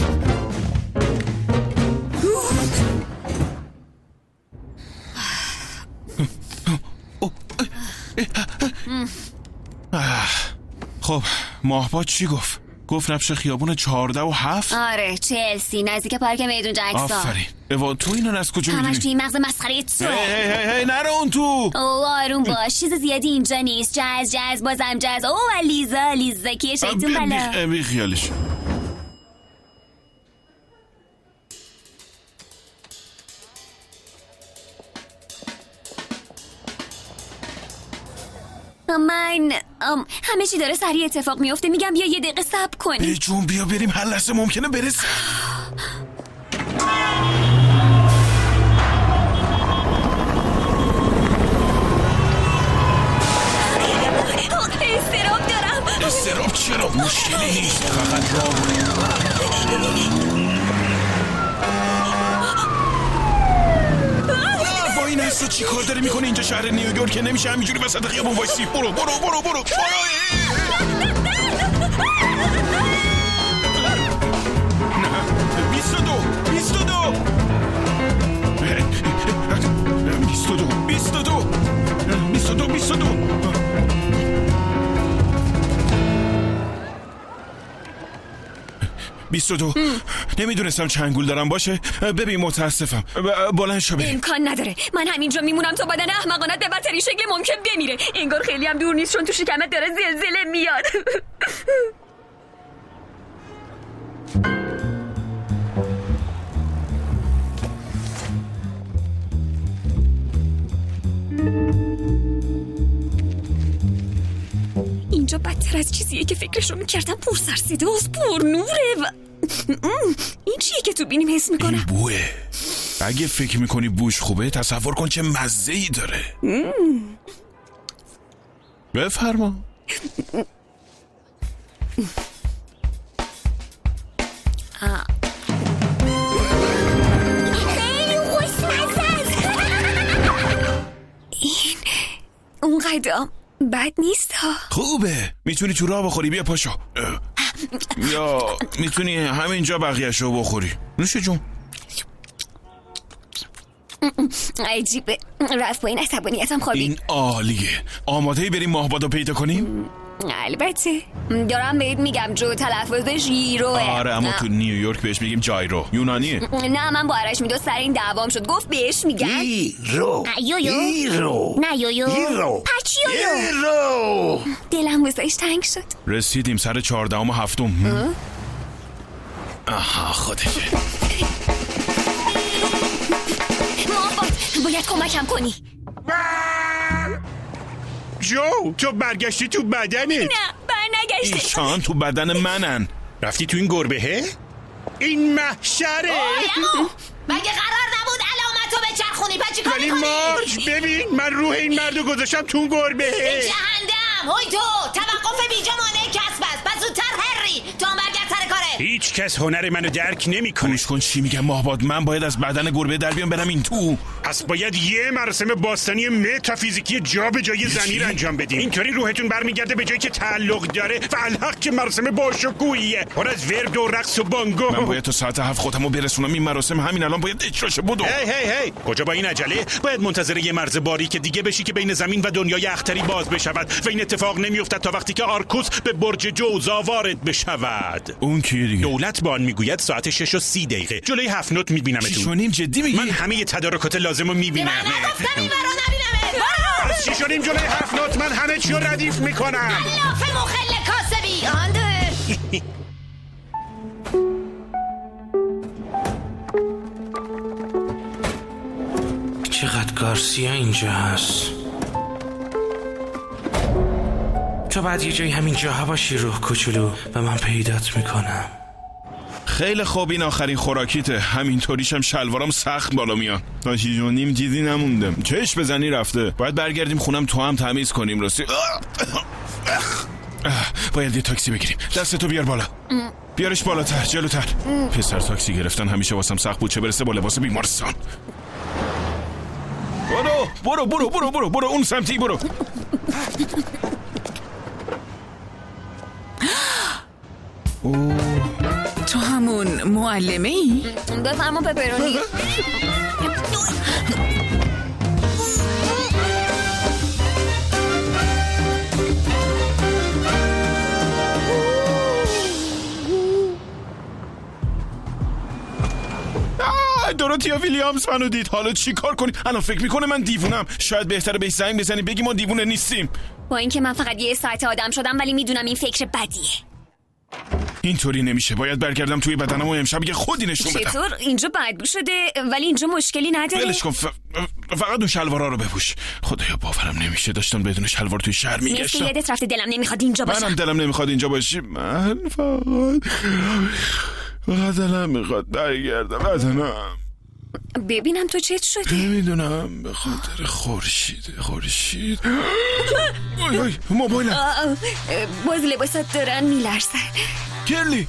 خب ماهباد چی گفت؟ گفت نبشه خیابون 14 و 7. آره چلسی نزدیک پارک میدون جکسون. آفرین. ایوان تو اینو از کجا میدونی؟ همش توی مغز مسخره تو. هی نرو اون تو. آروم باش، چیز زیادی اینجا نیست. جز بازم جز. و لیزا کیه شیطون بلا. بی خیالش. من همه چی داره سریع اتفاق میفته. میگم بیا یه دقیقه صبر کنی. جون بیا بریم، هر لحظه ممکنه برسه. استراب دارم. استراب چرا؟ مشکلی نیست، فقط راه بریم. تو چی کار داری میکنی اینجا شهر نیویورک که نمیشه همینجوری وسط خیابون وایسی. برو برو برو برو نه 22 نمیدونستم چند گول دارم. باشه ببین متاسفم. بلند شو بریم. امکان نداره، من همینجا میمونم تا بدن احمقانت به بدترین شکل ممکن بمیره. انگار خیلی هم دور نیست چون تو شکمت داره زلزله میاد. اینجا بدتر از چیزیه که فکرشو میکردم. پر سر صداست، پر نوره و این چیه که تو بینیم حس میکنم؟ این بوه. اگه فکر میکنی بوش خوبه تصور کن چه مزه‌ای داره. بفرما. خیلی خوشمزه است. این اون قدم بد نیست ها. خوبه، میتونی تو راه بخوری. بیا پاشو. یا میتونی همینجا بقیه‌شو بخوری. نوش جون. عجیبه، رفت با این عصبانیتم خوابید. این عالیه. آماده‌ای بریم ماهبادو پیدا کنیم؟ البته دارم بهت میگم جو تلفظش جیروه. آره اما تو نیویورک بهش میگیم جایرو. یونانیه. نه من با آرش میدو سر این دعوام شد. گفت بهش میگن ایرو. نه یویو. پچ یویو. دلم واسش تنگ شد. رسیدیم سر 14 و 7. آها خودشه. ماهباد باید کمکم کنی. جو تو برگشتی تو بدنت. نه برنگشته. ایشان تو بدن منن. رفتی تو این گربهه؟ این محشره. مگه قرار نبود علامتو بچرخونی؟ چی کار ولی مارج ببین من روح این مردو گذاشتم تو اون گربهه. جهنم. هوی تو توقف بیجا مانع کسب است. پس زودتر هری تو هم برگرد سر کاره. هیچ کس هنر منو درک نمیکنه. گوش کن چی میگم ماهباد. من باید از بدن گربه در بیام برم این تو. پس باید یه مراسم باستانی متافیزیکی جابجایی زمین انجام بدیم. اینطوری روحتون برمیگرده به جایی که تعلق داره و الحق که مراسم باشکوهیه پر از ورد و رقص و بانگو. من باید تا ساعت 7 خودمو برسونم. این مراسم همین الان باید اجراشه. بدو. هی کجا با این عجله؟ باید منتظر یه مرز باریک دیگه بشی که بین زمین و دنیای اختری باز بشود و این اتفاق نمیافتد تا وقتی که آرکوس به برج جوزا وارد بشود. اون کی دیگه؟ دولت بان میگوید ساعت 6:30 جلوی 7 نوت میبینمتون. چی شونیم جدی میگی؟ من همه تدارکات لازمو میبینم. من نگفتم این برا نبینمه. از چی شدیم جلوی 7 نوت؟ من همه چی رو ردیف میکنم. علاف مخل کاسبی. آنده چقدر گارسیا اینجا هست. تو بعد یه جایی همین جاها باشی روح کوچولو و من پیدات میکنم. خیلی خوب. این آخرین خوراکیته. همینطوریشم شلوارم سخت بالا میان. تا 6:30 چیزی نموندم. چش بزنی رفته. باید برگردیم خونم تو هم تمیز کنیم. راستی باید یه تاکسی بگیریم. دستتو بیار بالا. بیارش بالاتر جلوتر. پسر تاکسی گرفتن همیشه واسم سخت بود چه برسه با لباس بیمارستان. برو اون سمتی برو. تو همون معلمه ای؟ بفرما پپرونی. دوراتیا ویلیامز منو دید. حالا چی کار کنی؟ الان فکر میکنه من دیوونم. شاید بهتره بهش زنگ بزنی بگی ما دیوونه نیستیم. با اینکه من فقط یه ساعت آدم شدم ولی میدونم این فکر بدیه. اینطوری نمیشه. باید برگردم توی بدنم و امشب یه خودی نشون بدم. چطور؟ اینجا بدبو شده ولی اینجا مشکلی نداره. ولش کن. فقط اون شلوارا رو بپوش. خدایا باورم نمیشه داشتم بدون شلوار توی شهر میگشتم. مثل یادت رفته دلم نمیخواد اینجا باشم. منم دلم نمیخواد اینجا باشی. من فقط دلم میخواد برگردم بدنم. ببینم تو چت شدی؟ نمیدونم به خاطر خورشید. موبایلم. باز لباسات دارن میلرزن. گرلی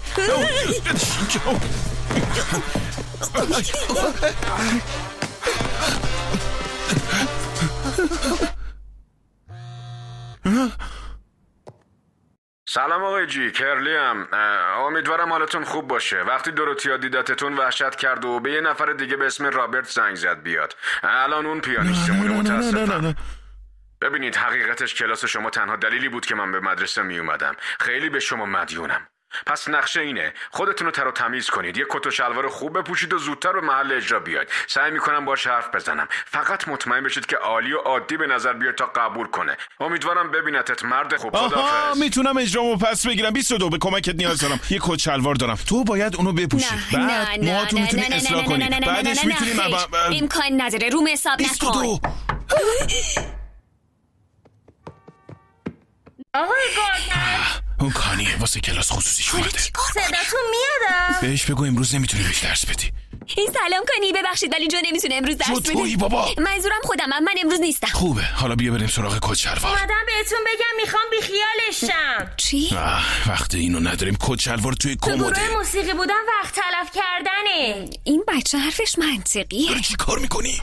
سلام آقای جی، کرلیم. امیدوارم حالتون خوب باشه. وقتی دورتیا دیدتتون وحشت کرد و به یه نفر دیگه به اسم رابرت زنگ زد بیاد. الان اون پیانیستمونه. متاسفم. ببینید حقیقتش کلاس شما تنها دلیلی بود که من به مدرسه می اومدم. خیلی به شما مدیونم. پس نقشه اینه، خودتون رو تر و تمیز کنید، یه کت و شلوار خوب بپوشید و زودتر به محل اجرا بیاید. سعی میکنم باهاش حرف بزنم. فقط مطمئن بشید که عالی و عادی به نظر بیاد تا قبول کنه. امیدوارم ببینتت مرد خوب. خداحافظ. میتونم اجرامو پس بگیرم. 22 به کمکت نیاز دارم. یه کت شلوار دارم. تو باید اونو بپوشی. بعد موهاتو میتونی اصلاح کنی. بعدش میتونی امکان نداره. روم حساب نکن. آقای گاردنر، اون کانیه واسه کلاس خصوصیش اومده. صداتون میاد؟ بهش بگو امروز نمیتونی بهش درس بدی. سلام کنی، ببخشید ولی جو نمیتونه امروز درس بده. تویی بابا. منظورم خودم، من امروز نیستم. خوبه، حالا بیا بریم سراغ کت شلوار. اومدم بهتون بگم میخوام بیخیالشم. چی؟ وقت اینو نداریم. کت شلوار توی کمده. تو گروه موسیقی بودن وقت تلف کردنه. این بچه حرفش منطقیه. داری چی کار میکنی؟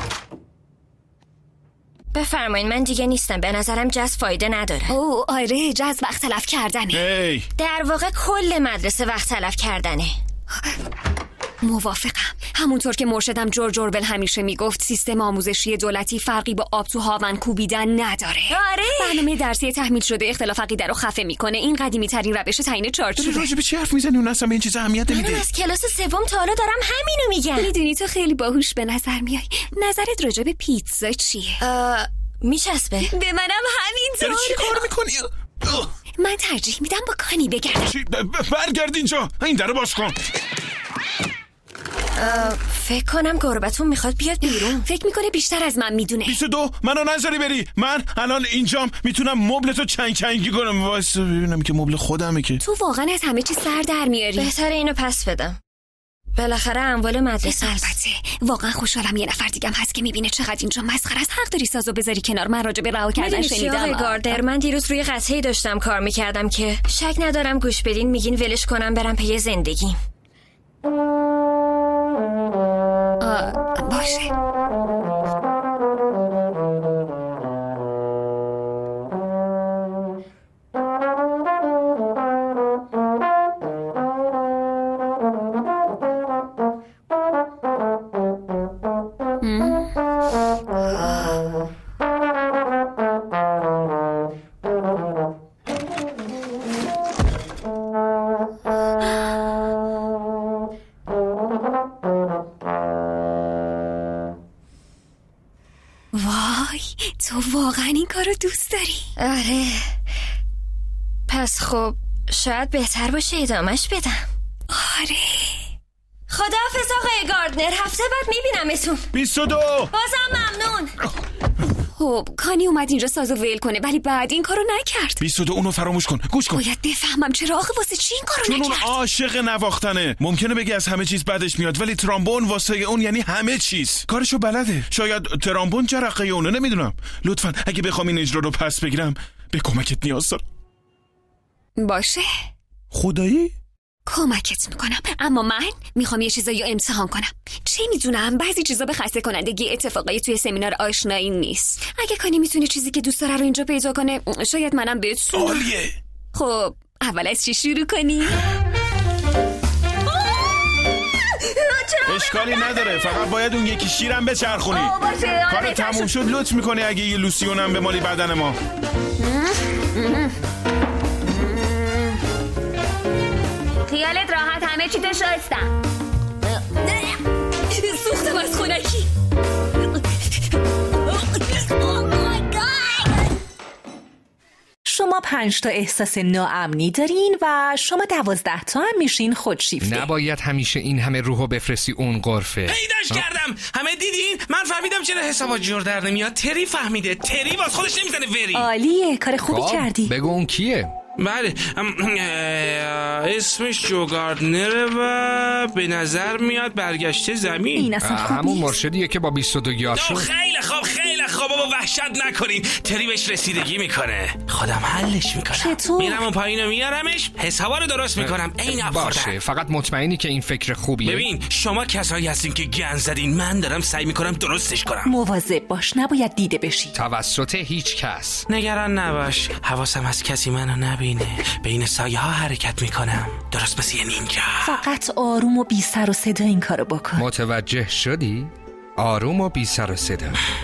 بفرمایید، من دیگه نیستم. به نظرم جز فایده نداره. اوه آره، جز وقت تلف کردنه. در واقع کل مدرسه وقت تلف کردنه. موافقم. همونطور که مرشدم جورج اورول همیشه میگفت سیستم آموزشی دولتی فرقی با آب تو هاون کوبیدن نداره. آره. برنامه درسی تحمیل شده اختلاف عقیده رو خفه میکنه. این قدیمی ترین روش تعیین چارچوبه. راجع به چی حرف میزنی؟ اون اصلا به این چیزا اهمیت نمیده. من از کلاس سوم تا حالا دارم همینو میگم. میدونی تو خیلی باهوش به نظر میای. نظرت راجع به پیتزا چیه؟ میچسبه. به منم همینطور. داری چی کار میکنی؟ من ترجیح میدم با کانی بگردم. برگرد اینجا. این درو باز کن. فکر کنم گربتون میخواد بیاد بیرون. فکر میکنه بیشتر از من میدونه. 22 منو نذاری بری. من الان اینجام میتونم مبلتو چنگ چنگی کنم. واسه ببینم که مبل خودمه که. تو واقعا از همه چی سر در میاری. بهتره اینو پس بدم. بالاخره اموال مدرسه است. البته واقعا خوشحالم یه نفر دیگم هست که میبینه چقدر اینجا مسخره است. حق داری سازو بذاری کنار. من راجع به رها کردن شنیدم. آقای گاردنر، من دیروز روی قطعه‌ای داشتم کار میکردم که شک ندارم گوش بدین میگین ولش کنم برم پی زندگی. باشه. تو واقعا این کارو دوست داری؟ آره. پس خب شاید بهتر باشه ادامش بدم. آره. خداحافظ آقای گاردنر، هفته بعد میبینمتون. 22 بازم ممنون. خب کانی اومد اینجا سازو ویل کنه ولی بعد این کارو نکرد. 22 اونو فراموش کن. گوش کن. باید بفهمم چرا آخه واسه چی این کارو نکرد. اون عاشق نواختنه. ممکنه بگی از همه چیز بدش میاد ولی ترامبون واسه اون یعنی همه چیز. کارشو بلده. شاید ترامبون جرقه اونه، نمیدونم. لطفاً اگه بخوام این اجرا رو پس بگیرم به کمکت نیاز دارم. باشه. خدایی؟ کمکت میکنم، اما من میخوام یه چیزایی رو امتحان کنم. چه میدونم بعضی چیزا به خسته کنندگی اتفاقایی توی سمینار آشنایی نیست. اگه کانی میتونه چیزی که دوست داره رو اینجا پیدا کنه شاید منم بهتون. عالیه. خب اول از چی شروع کنی؟ اشکالی نداره، فقط باید اون یکی شیرم بچرخونی. کار تموم شد لطف میکنی اگه یه لوسیونم به مالی بدن ما. خیالت راحت، همه چی شستم. سوختم از خونکی. شما 5 تا احساس ناامنی دارین و شما 12 تا هم میشین خودشیفته. نباید همیشه این همه روحو بفرستی اون غرفه. پیداش کردم. همه دیدین؟ من فهمیدم چرا حسابات جور در نمیاد. تری فهمیده. تری واس خودش نمیزنه وری. عالیه، کار خوبی کردی. بگو اون کیه؟ بله اسمش جو گاردنره و به نظر میاد برگشته زمین. این اصلا همون مرشدیه که با 22 یار شد. خیلی خوب خیلی خوب. خوابو با وحشت نکنین. تری بهش رسیدگی میکنه. خودم حلش میکنم. چطور؟ میرم اون پایینو میارمش، حسابا رو درست میکنم. عین آب خوردن. باشه، فقط مطمئنی که این فکر خوبیه؟ ببین شما کسایی هستین که گند زدین، من دارم سعی میکنم درستش کنم. مواظب باش، نباید دیده بشی. توسط هیچ کس. نگران نباش، حواسم از کسی منو نبینه. بین سایه ها حرکت میکنم، درست مثل یه نینجا. فقط آروم و بی سر و صدا این کارو بکن. متوجه شدی؟ آروم و بی سر و صدا.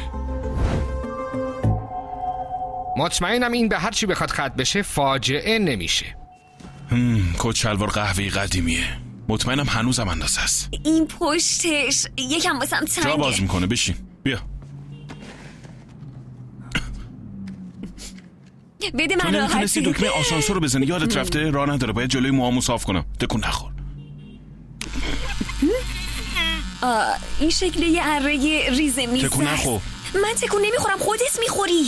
مطمئنم این به هر چی بخواد ختم بشه فاجعه نمیشه. کت شلوار قهوه‌ای قدیمیه. مطمئنم هنوزم اندازه است. این پشتش یکم واسم تنگه. جا باز میکنه، بشین. بیا. بده تو من نمیتونستی دکمه آسانسور رو بزنی؟ یادت رفته؟ راه نداره، باید جلوی موهامو صاف کنم. تکون نخور. این شکل یه اره ریز میز. تکون نخور. من تکون نمیخورم، خودت میخوری.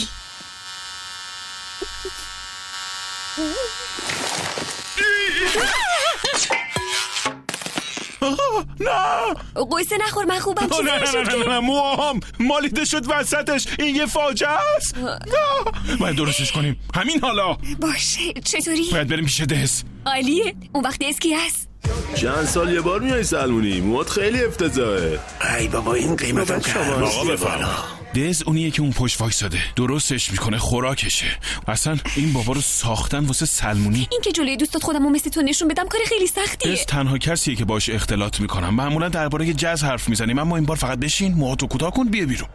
نه قصه نخور، من خوبم. چیزی نشد. نه موهام مالیده شد وسطش. این یه فاجعه است. نه باید درستش کنیم همین حالا. باشه چطوری؟ باید بریم پیش دز. عالیه. اون وقت دز کی هست؟ چند سال یه بار میای سلمونی؟ موت خیلی افتضاحه. ای بابا این قیمتم کرد. آقا بفرما. دز اونیه که اون پشت وایساده، درستش میکنه، خوراکشه. اصلا این بابا رو ساختن واسه سلمونی. این که جلوی دوستات خودمو مثل تو نشون بدم کار خیلی سختیه. دز تنها کسیه که باش اختلاط میکنم. معمولا درباره جاز حرف میزنیم، اما این بار فقط بشین، موهاتو کوتاه کن، بیا بیرون.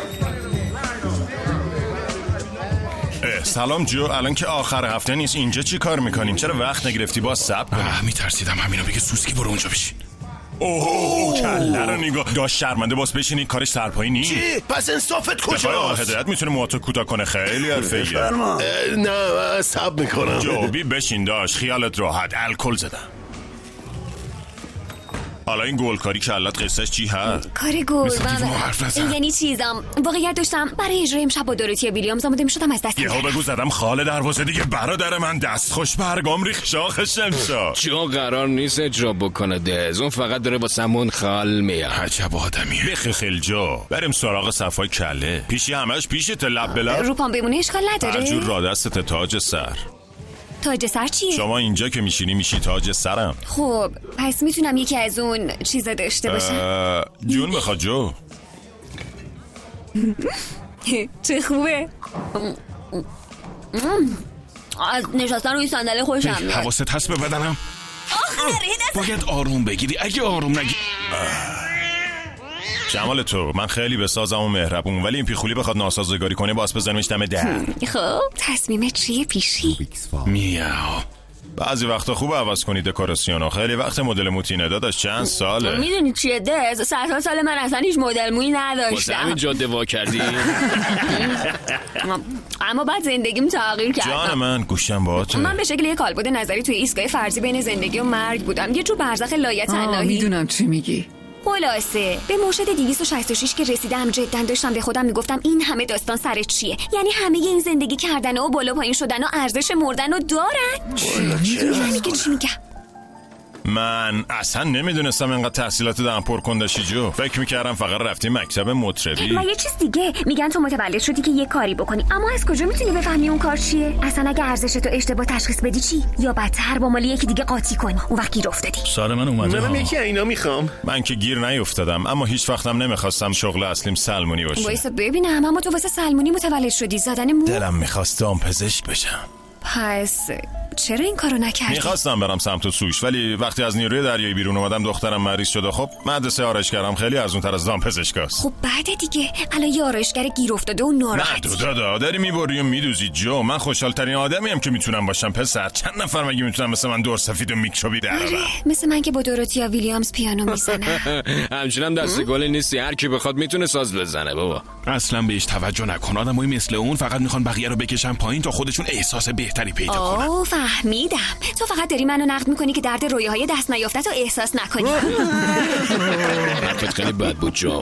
سلام جو، الان که آخر هفته نیست اینجا چی کار میکنیم؟ چرا وقت نگرفتی؟ باز صبر کنم. میترسیدم همینو بگه سوسکی برو اونجا بشین. اوه کله رو نگاه. داشت شرمنده باز بشینید، کارش سرپایی نیست. چی؟ پس انصافت کجاست؟ هدایت میتونه موهاتو کوتاه کنه، خیلی حرفه‌ایه. نه صبر میکنم. جوبی بشین داشت، خیالت راحت، الکل زدم. حالا این گلکاری کلت قصهش چی هست؟ کار گل این یعنی چیزم واقعیت داشتم برای اجرای امشب با دورتیا ویلیامز آماده میشدم، از دست یهو بگو زدم خاله دروازه دیگه. برادر من دست خوش برگام ریخ شاخش امشا. چون قرار نیست اجرا بکنه دز، اون فقط داره با سمون خال میاد. عجب آدمیه. بخیل جو، بریم سراغ صفای کله. پیشی همش پیشت، لب به لب. رو پام بمونه اشکال نداره. هر جور را دستت تاج سر. تاج سر چیه؟ شما اینجا که میشینی میشی تاج سرم. خب پس میتونم یکی از اون چیزا داشته باشم؟ جون بخواد جو. چه خوبه. از نشستن روی صندلی خوشم میاد. حواست هست به بدنم؟ باید آروم بگیری. اگه آروم نگیری جمال تو، من خیلی بسازم و مهربون، ولی این پیخولی بخواد ناسازگاری کنه باز بزنمش دم در. خب تصمیمت چیه پیشی؟ میاو. بعضی وقتا خوب عوض کنی دکوراسیونو. خیلی وقت مدل موتینه داداش، چند ساله. میدونی چیه دز؟ سال من اصلا هیچ مدل مویی نداشتم. واسه همین جاده وا کردی؟ اما بعد زندگیم تغییر کرد. جان من گوشم باهاته. من به شکل یک کالبد نظری توی ایستگاه فرضی بین زندگی و مرگ بودم، یه جور برزخ لایتناهی. میدونم چی میگی. خلاصه به موشد 266 که رسیدم جدا داشتم به خودم میگفتم این همه داستان سر چیه؟ یعنی همه این زندگی کردن و بالا پایین شدن و ارزش مردن رو دارن؟ چی میگم؟ من اصلا نمیدونستم اینقدر تحصیلات دارم پر کندشی جو. فکر میکردم فقط رفتی مکتب مطربی. و یه چیز دیگه میگن تو متولد شدی که یه کاری بکنی، اما از کجا میتونی بفهمی اون کار چیه؟ اصلا اگه ارزش تو اشتباه تشخیص بدی چی؟ یا بدتر با مال یکی دیگه قاطی کنی، اون وقت گیر افتادی. سر من اومده. منم یکی اینا میخوام. من که گیر نیافتادم، اما هیچ وقتم نمیخواستم شغل اصلیم سلمونی باشه. وایسا ببینم، اما تو واسه سلمونی متولد شدی، زدن مو. دلم میخواست دامپزشک بشم. پس چرا این کارو نکردی؟ میخواستم برم سمت سوش، ولی وقتی از نیروی دریایی بیرون اومدم دخترم مریض شد. خب مدرسه آرایشگرم خیلی ارزان‌تر از دامپزشکاست. خب بعد دیگه الان یه آرایشگر گیر افتاده و ناراحت. نه دادا داری میبری و میدوزی جو. من خوشحال ترین آدمیم که میتونم باشم پسر. چند نفر مگه میتونم مثل من دور سفید و میکروبی در بیارن؟ مثل من که با دورتیا ویلیامز پیانو میزنم. همچنین دست گل نیستی، هر کی بخواد میتونه ساز بزنه بابا. اصلا بهش توجه نکن. آدمای مثل اون فقط میخوان بقیه رو بکشن پایین تا خودشون احساس بهتری پیدا کنن. اوه فهمیدم. تو فقط داری منو نقد میکنی که درد رویاهای دست نیافته تو احساس نکنی. حرفت خیلی بد بود جو.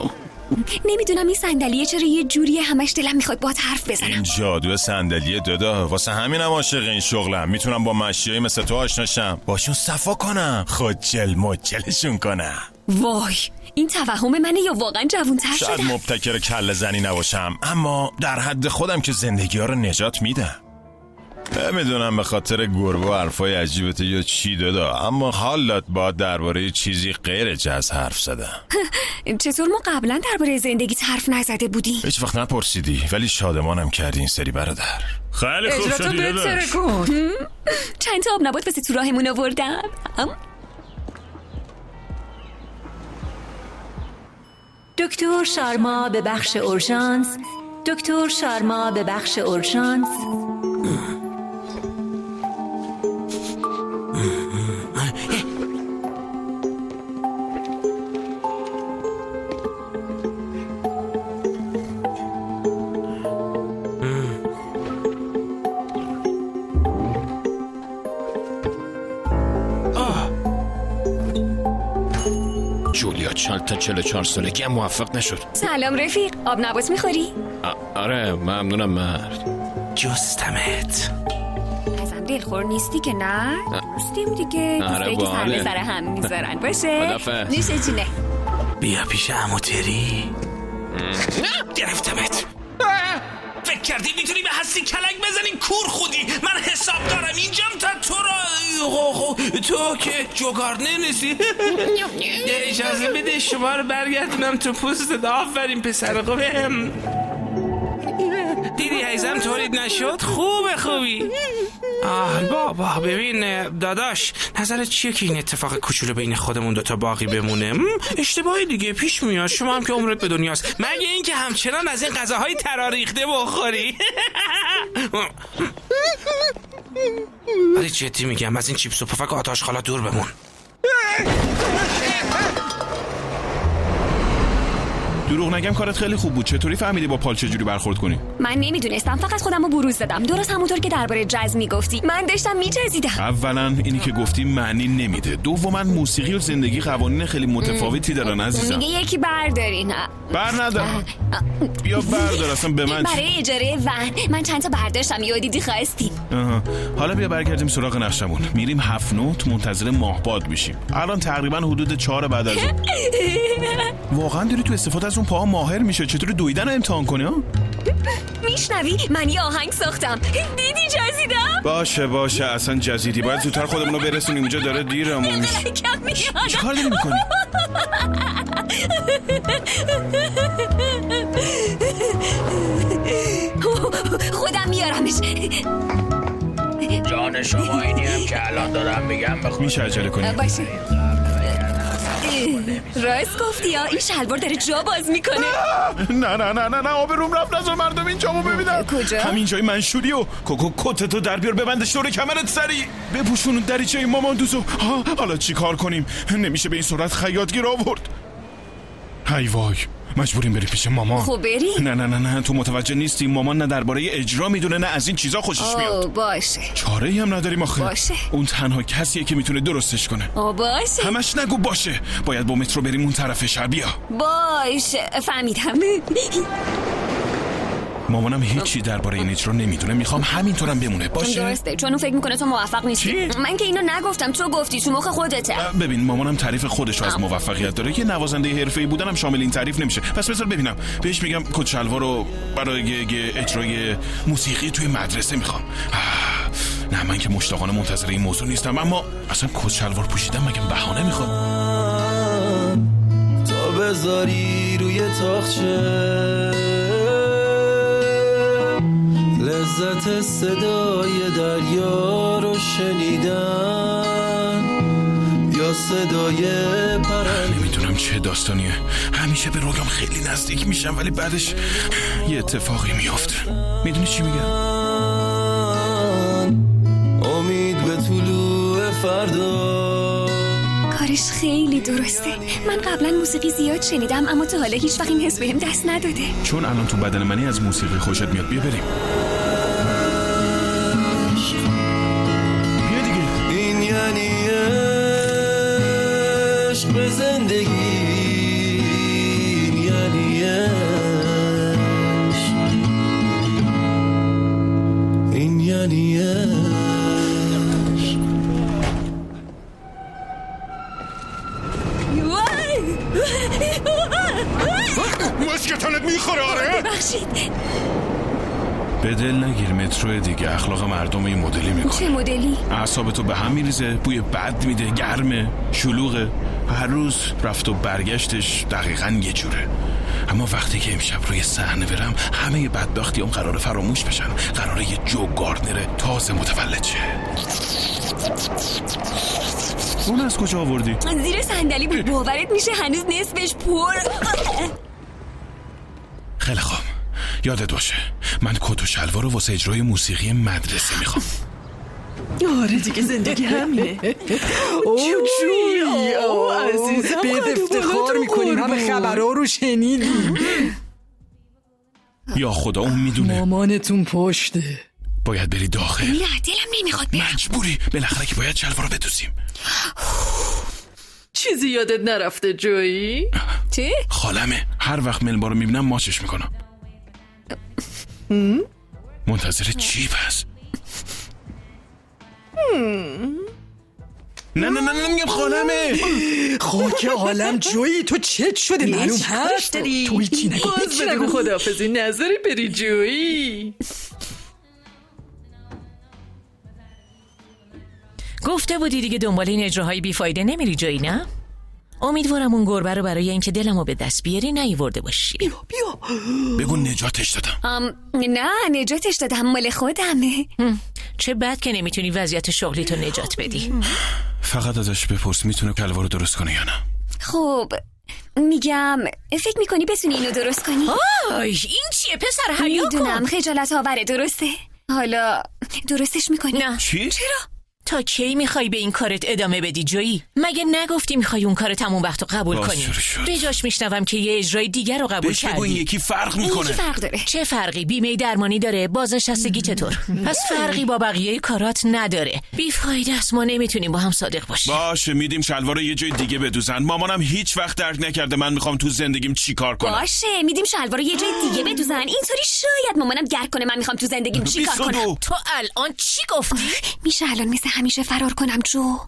نمیدونم این صندلیه چرا یه جوریه همش دلم میخواد باهات حرف بزنم. این جادو صندلیه دادا، واسه همینم عاشق این شغلم. میتونم با مشیای مثل تو آشناشم، باشون صفا کنم، خجل مجلشون کنم. وای، این توهم منه یا واقعا جوان‌تر شدم؟ شاید مبتکر کله زنی نباشم، اما در حد خودم که زندگی ها رو نجات میدم. نمیدونم به خاطر گربه و حرفای عجیبت یا چی دادا، اما حالت با درباره چیزی غیر جز حرف زدم. چطور ما قبلا درباره زندگیت حرف نزده بودی؟ هیچ وقت نپرسیدی، ولی شادمانم کردی این سری برادر. خیلی خوب شدی داداش. چند تا آب نبات واسه تو راهمون آوردم. دکتر شارما به بخش اورژانس. دکتر شارما به بخش اورژانس. جولیا چال تا 44 سالگی هم موفق نشد. سلام رفیق، آب نبات میخوری؟ آره ممنونم مرد. جستمت. ازم دلخور نیستی که نه؟ دوستیم دیگه. آره دوسته که سر به سر هم میذارن باشه؟ نیشه جونه. بیا پیش عمو تری. گرفتمت. فکر کردی میتونی به هستی کلک بزنی کور خودی؟ من حساب دارم اینجام تا تو را. تو که جوگارنر نیستی. اجازه بده شما رو برگردونم تو پوستت. آفرین پسر خوبم. دیدی هیزم تولید نشد؟ خوبی. بابا ببین داداش، نظرت چیه که این اتفاق کوچولو بین خودمون دوتا باقی بمونه؟ اشتباهی دیگه پیش میاد. شما هم که عمرت به دنیاست، مگه این که همچنان از این غذاهای تراریخته بخوری؟ ولی جدی میگم از این چیپس و پفک و آتش خالا دور بمون. دروغ نگم کارت خیلی خوب بود. چطوری فهمیدی با پال چجوری برخورد کنی؟ من نمیدونستم، فقط خودم رو بروز دادم. درست همونطور که درباره جاز میگفتی من داشتم میجزیدم. اولا اینی که گفتی معنی نمیده. دوما موسیقی و زندگی قوانین خیلی متفاوتی دارن عزیزم. میگه یکی بردارین. بر ندارم. بیا بردار اصلا به من. برای اجاره ون من چند تا برداشتم یا دیدی خواستی. حالا بیا برگردیم سراغ نقشمون. میریم 7 نوت منتظر ماهباد میشیم. الان تقریبا حدود 4 بعد از واقعا داری تو استفاده از اون پاها ماهر میشه. چطور دویدن امتحان کنی ها؟ میشنوی من یه آهنگ ساختم. دیدی جزیدم؟ باشه اصلا جزیدی. باید زودتر خودمون رو برسونیم اونجا داره دیرمون میشه. چیکار داری میکنی؟ خودم میارمش. جان شما اینی هم که الان دارم میگم بخون. میشه عجله کنی؟ باشه. راست گفتی ها، این شلوار داره جا باز میکنه. نه آبروم رفت. نذار مردم این جامو ببینن. کجا؟ همین جای منشوری و کتتو در بیار ببندش دور کمرت سری. بپوشون دریچه این مامان دوزو. حالا چی کار کنیم؟ نمیشه به این سرعت خیاط گیر آورد. هی وای مجبوریم بریم پیش مامان. خب بریم. نه تو متوجه نیستی. مامان نه درباره اجرا میدونه نه از این چیزا خوشش میاد. باشه. چاره‌ای هم نداریم آخه. باشه. اون تنها کسیه که میتونه درستش کنه. باشه. همش نگو باشه. باید با مترو بریم اون طرف شهر. بیا. باشه فهمیدم. مامانم هیچی درباره این اجرا نمیدونه. میخوام همینطورم بمونه. باشه. درسته چون اون فکر میکنه تو موفق نیستی. من که اینو نگفتم، تو گفتی، تو مخ خودته. ببین مامانم تعریف خودش از موفقیت داره. یه نوازنده حرفه‌ای بودنم شامل این تعریف نمیشه. پس بذار ببینم. بهش میگم کت شلوار رو برای اجرای موسیقی توی مدرسه میخوام. نه من که مشتاقانه منتظر این موضوع نیستم، اما اصلا کت شلوار پوشیدن مگه بهانه میخواد؟ تا بذاری روی تاخچه لذت صدای دریا رو شنیدن یا صدای پرنده. نمیدونم چه داستانیه. همیشه به رویام خیلی نزدیک میشم ولی بعدش یه اتفاقی میافته. میدونی چی میگم؟ امید به طلوع فردا. کارش خیلی درسته. من قبلا موسیقی زیاد شنیدم اما تا حالا هیچ وقت این حس بهم دست نداده. چون الان تو بدن منی از موسیقی خوشت میاد. بیا بریم. بیا دیگه. این یعنی عشق به زندگی، یعنی مسکتانت میخوره. آره ببخشید. به دل نگیر، مترو دیگه. اخلاق مردم این مدلی میکنه. چه مدلی؟ اعصابتو به هم میریزه، بوی بد میده، گرمه، شلوغه، هر روز رفت و برگشتش دقیقاً یه جوره. اما وقتی که امشب روی صحنه برم همه بدبختیام قراره فراموش بشن. قراره یه جو گاردنر تازه متولد شه. اون از کجا آوردی؟ زیر صندلی بود. باورت میشه هنوز نصفش پر. خیلی خوب، یادت باشه من کت و شلوار رو واسه اجرای موسیقی مدرسه میخوام. آره دیگه، زندگی همینه. جوی عزیز، به افتخار میکنیم همه خبرها رو شنیدیم. یا خدا اون میدونه مامانتون پشته. باید بری داخل. نه دلم نمیخواد برم. مجبوری، بالاخره که باید شلوار رو بدوزیم. چیزی یادت نرفته جویی؟ چی؟ خالمه، هر وقت ملبا رو میبینم ماچش میکنم. منتظر چی پس؟ نه میگم خالمه. خاک عالم جویی، تو چت شده؟ معلوم هست تو هیچی نگو. خداحافظی نظری بری جویی. گفته بودی دیگه دنبال این اجراهای بیفایده نمیری جایی، نه؟ امیدوارم اون گربه رو برای اینکه دلمو به دست بیاری نیورده باشی. بیا بگو نجاتش دادم. نه نجاتش دادم، مال خودمه. چه بد که نمیتونی وضعیت شغلیتو نجات بدی. فقط ازش بپرس میتونه کلوه رو درست کنه یا نه. خب میگم فکر میکنی بتونی اینو درست کنی؟ این چیه پسر؟ حیا کن. میدونم خجالت آوره، درسته؟ حالا درستش میکنی؟ نه. چی؟ چرا؟ تا کی میخوای به این کارت ادامه بدی جویی؟ مگه نگفتی میخوای اون کار تموم وقتو قبول کنی؟ به جاش میشنوم که یه اجرای دیگر رو قبول کردی. بگو این یکی فرق میکنه. یکی فرق داره. چه فرقی؟ بیمه درمانی داره، بازنشستگی چطور؟ پس فرقی با بقیه کارات نداره. بیفایده است، ما نمیتونیم با هم صادق باشیم. باشه میدیم شلوار یه جای دیگه بدوزن. مامانم هیچ وقت درک نکرده من میخوام تو زندگیم چیکار کنم. باشه میدیم شلوار یه جای دیگه بدوزن. اینطوری شاید مامانم درک کنه من میخوام تو زندگیم چیکار کنم. تو الان چی گفتی؟ میشه الان مثل همیشه فرار کنم جو؟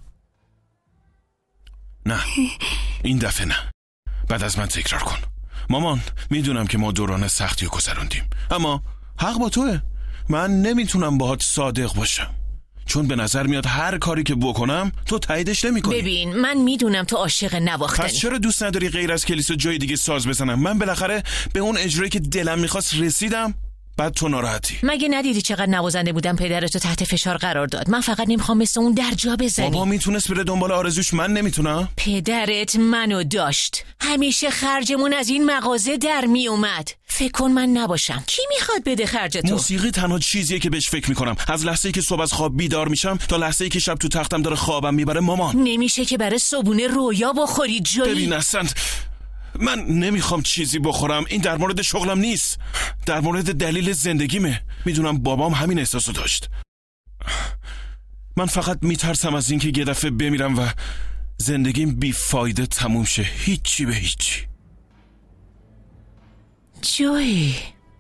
نه این دفعه نه. بعد از من تکرار کن. مامان میدونم که ما دوران سختی رو گذروندیم، اما حق با توه. من نمیتونم باهات صادق باشم، چون به نظر میاد هر کاری که بکنم تو تاییدش نمی‌کنی. ببین من میدونم تو عاشق نواختنی. پس چرا دوست نداری غیر از کلیسا جای دیگه ساز بزنم؟ من بالاخره به اون اجرایی که دلم میخواست رسیدم، بعد تو ناراحتی. مگه ندیدی چقدر نوازنده بودم پدرتو تحت فشار قرار داد؟ من فقط نمیخوام مثل اون در جا بزنی. بابا میتونست بره دنبال آرزوش، من نمیتونم؟ پدرت منو داشت، همیشه خرجمون از این مغازه در میومد. فکر کن من نباشم کی میخواد بده خرج تو؟ موسیقی تنها چیزیه که بهش فکر میکنم. از لحظه‌ای که صبح از خواب بیدار میشم تا لحظه‌ای که شب تو تختم داره خوابم میبره. مامان نمیشه که برای صبونه رویا بخوری جویی. ببین اصلا من نمیخوام چیزی بخورم. این در مورد شغلم نیست، در مورد دلیل زندگیمه. میدونم بابام همین احساسو داشت. من فقط میترسم از اینکه یه دفعه بمیرم و زندگیم بیفایده تموم شه، هیچی به هیچی. جوی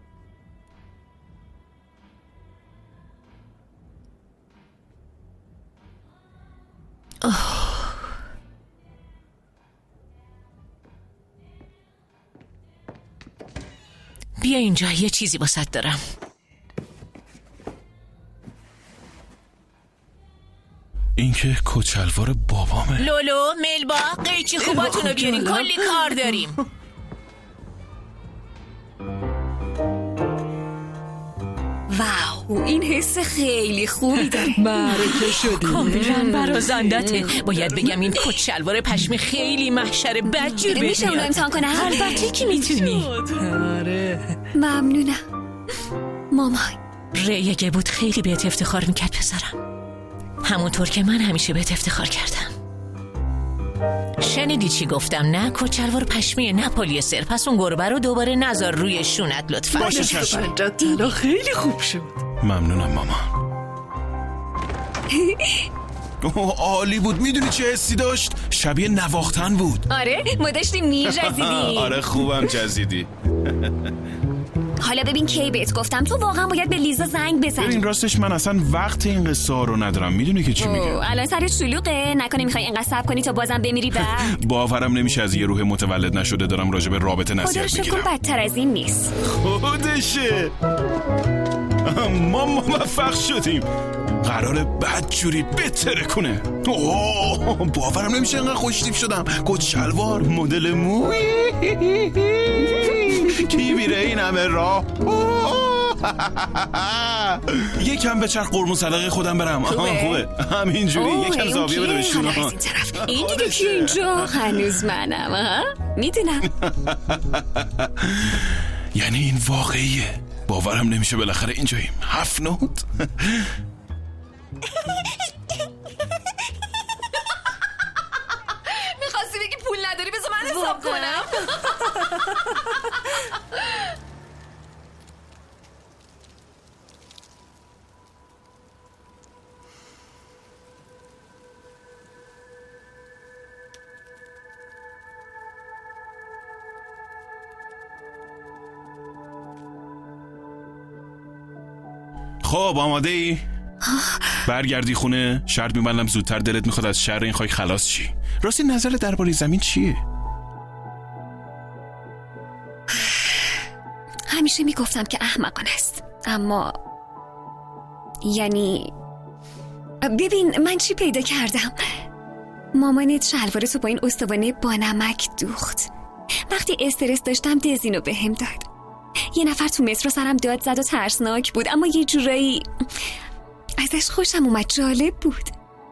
بیا اینجا، یه چیزی واسط دارم. این که کچلوار بابامه. لولو، ملبا، قیچی خوباتونو بیارین، کلی کار داریم. واو، این حس خیلی خوبی داره. معرکه شدی کاملا برازندته. باید بگم این کت شلوار پشمی خیلی محشر بدجور بهت میشه اونو امتحان کنم؟ البته که میتونی. آره ممنونم مامان. ریگه بود خیلی بهت افتخار میکرد پسرم، همونطور که من همیشه بهت افتخار کردم. شنیدی چی گفتم؟ نه کت شلوار پشمی، نه پلیستر. پس اون گربه رو دوباره نذار روی شونت لطفا. باشه چشم. طلا خیلی خوب شد. ممنونم مامان. عالی بود. میدونی چه حسی داشت؟ شبیه نواختن بود. آره ما داشتیم میجزیدیم. آره خوبم جزیدی. حالا ببین کی بهت گفتم تو واقعا باید به لیزا زنگ بزنی. این راستش من اصلا وقت این قصه ها رو ندارم. میدونی که چی میگه؟ الان سرت شلوغه، نکنه میخوای اینقدر صبر کنی تا بازم بمیری بعد. باورم نمیشه از یه روح متولد نشده دارم راجع به رابطه نصیحت میگیرم. خدا رو شکر بدتر از این نیست. خودشه. ما موفق شدیم. قراره بدجوری بتره کنه. باورم نمیشه اینقدر خوشتیپ شدم. کت شلوار، مدل موی، کی میره این همه راه. یکم به چرخ قرمون صدقه خودم برم. خوبه همینجوری یکم زاویه بده بشون. این دیگه کی اینجا؟ هنوز منم. میدونم. یعنی این واقعیه. باورم نمیشه بالاخره اینجاییم. 7 نوت. میخواستی بگی پول نداری بذار من حساب کنم. خب آماده ای؟ برگردی خونه. شرط میبندم زودتر دلت میخواد از شر این خاک خلاص چی. راستی نظر درباره زمین چیه؟ همیشه میگفتم که احمقانه است، اما یعنی ببین من چی پیدا کردم. مامانت شلوارتو با این استوانه با نمک دوخت. وقتی استرس داشتم دزینو بهم داد. یه نفر تو مترو سرم داد زد و ترسناک بود، اما یه جورایی ازش خوشم اومد، جالب بود.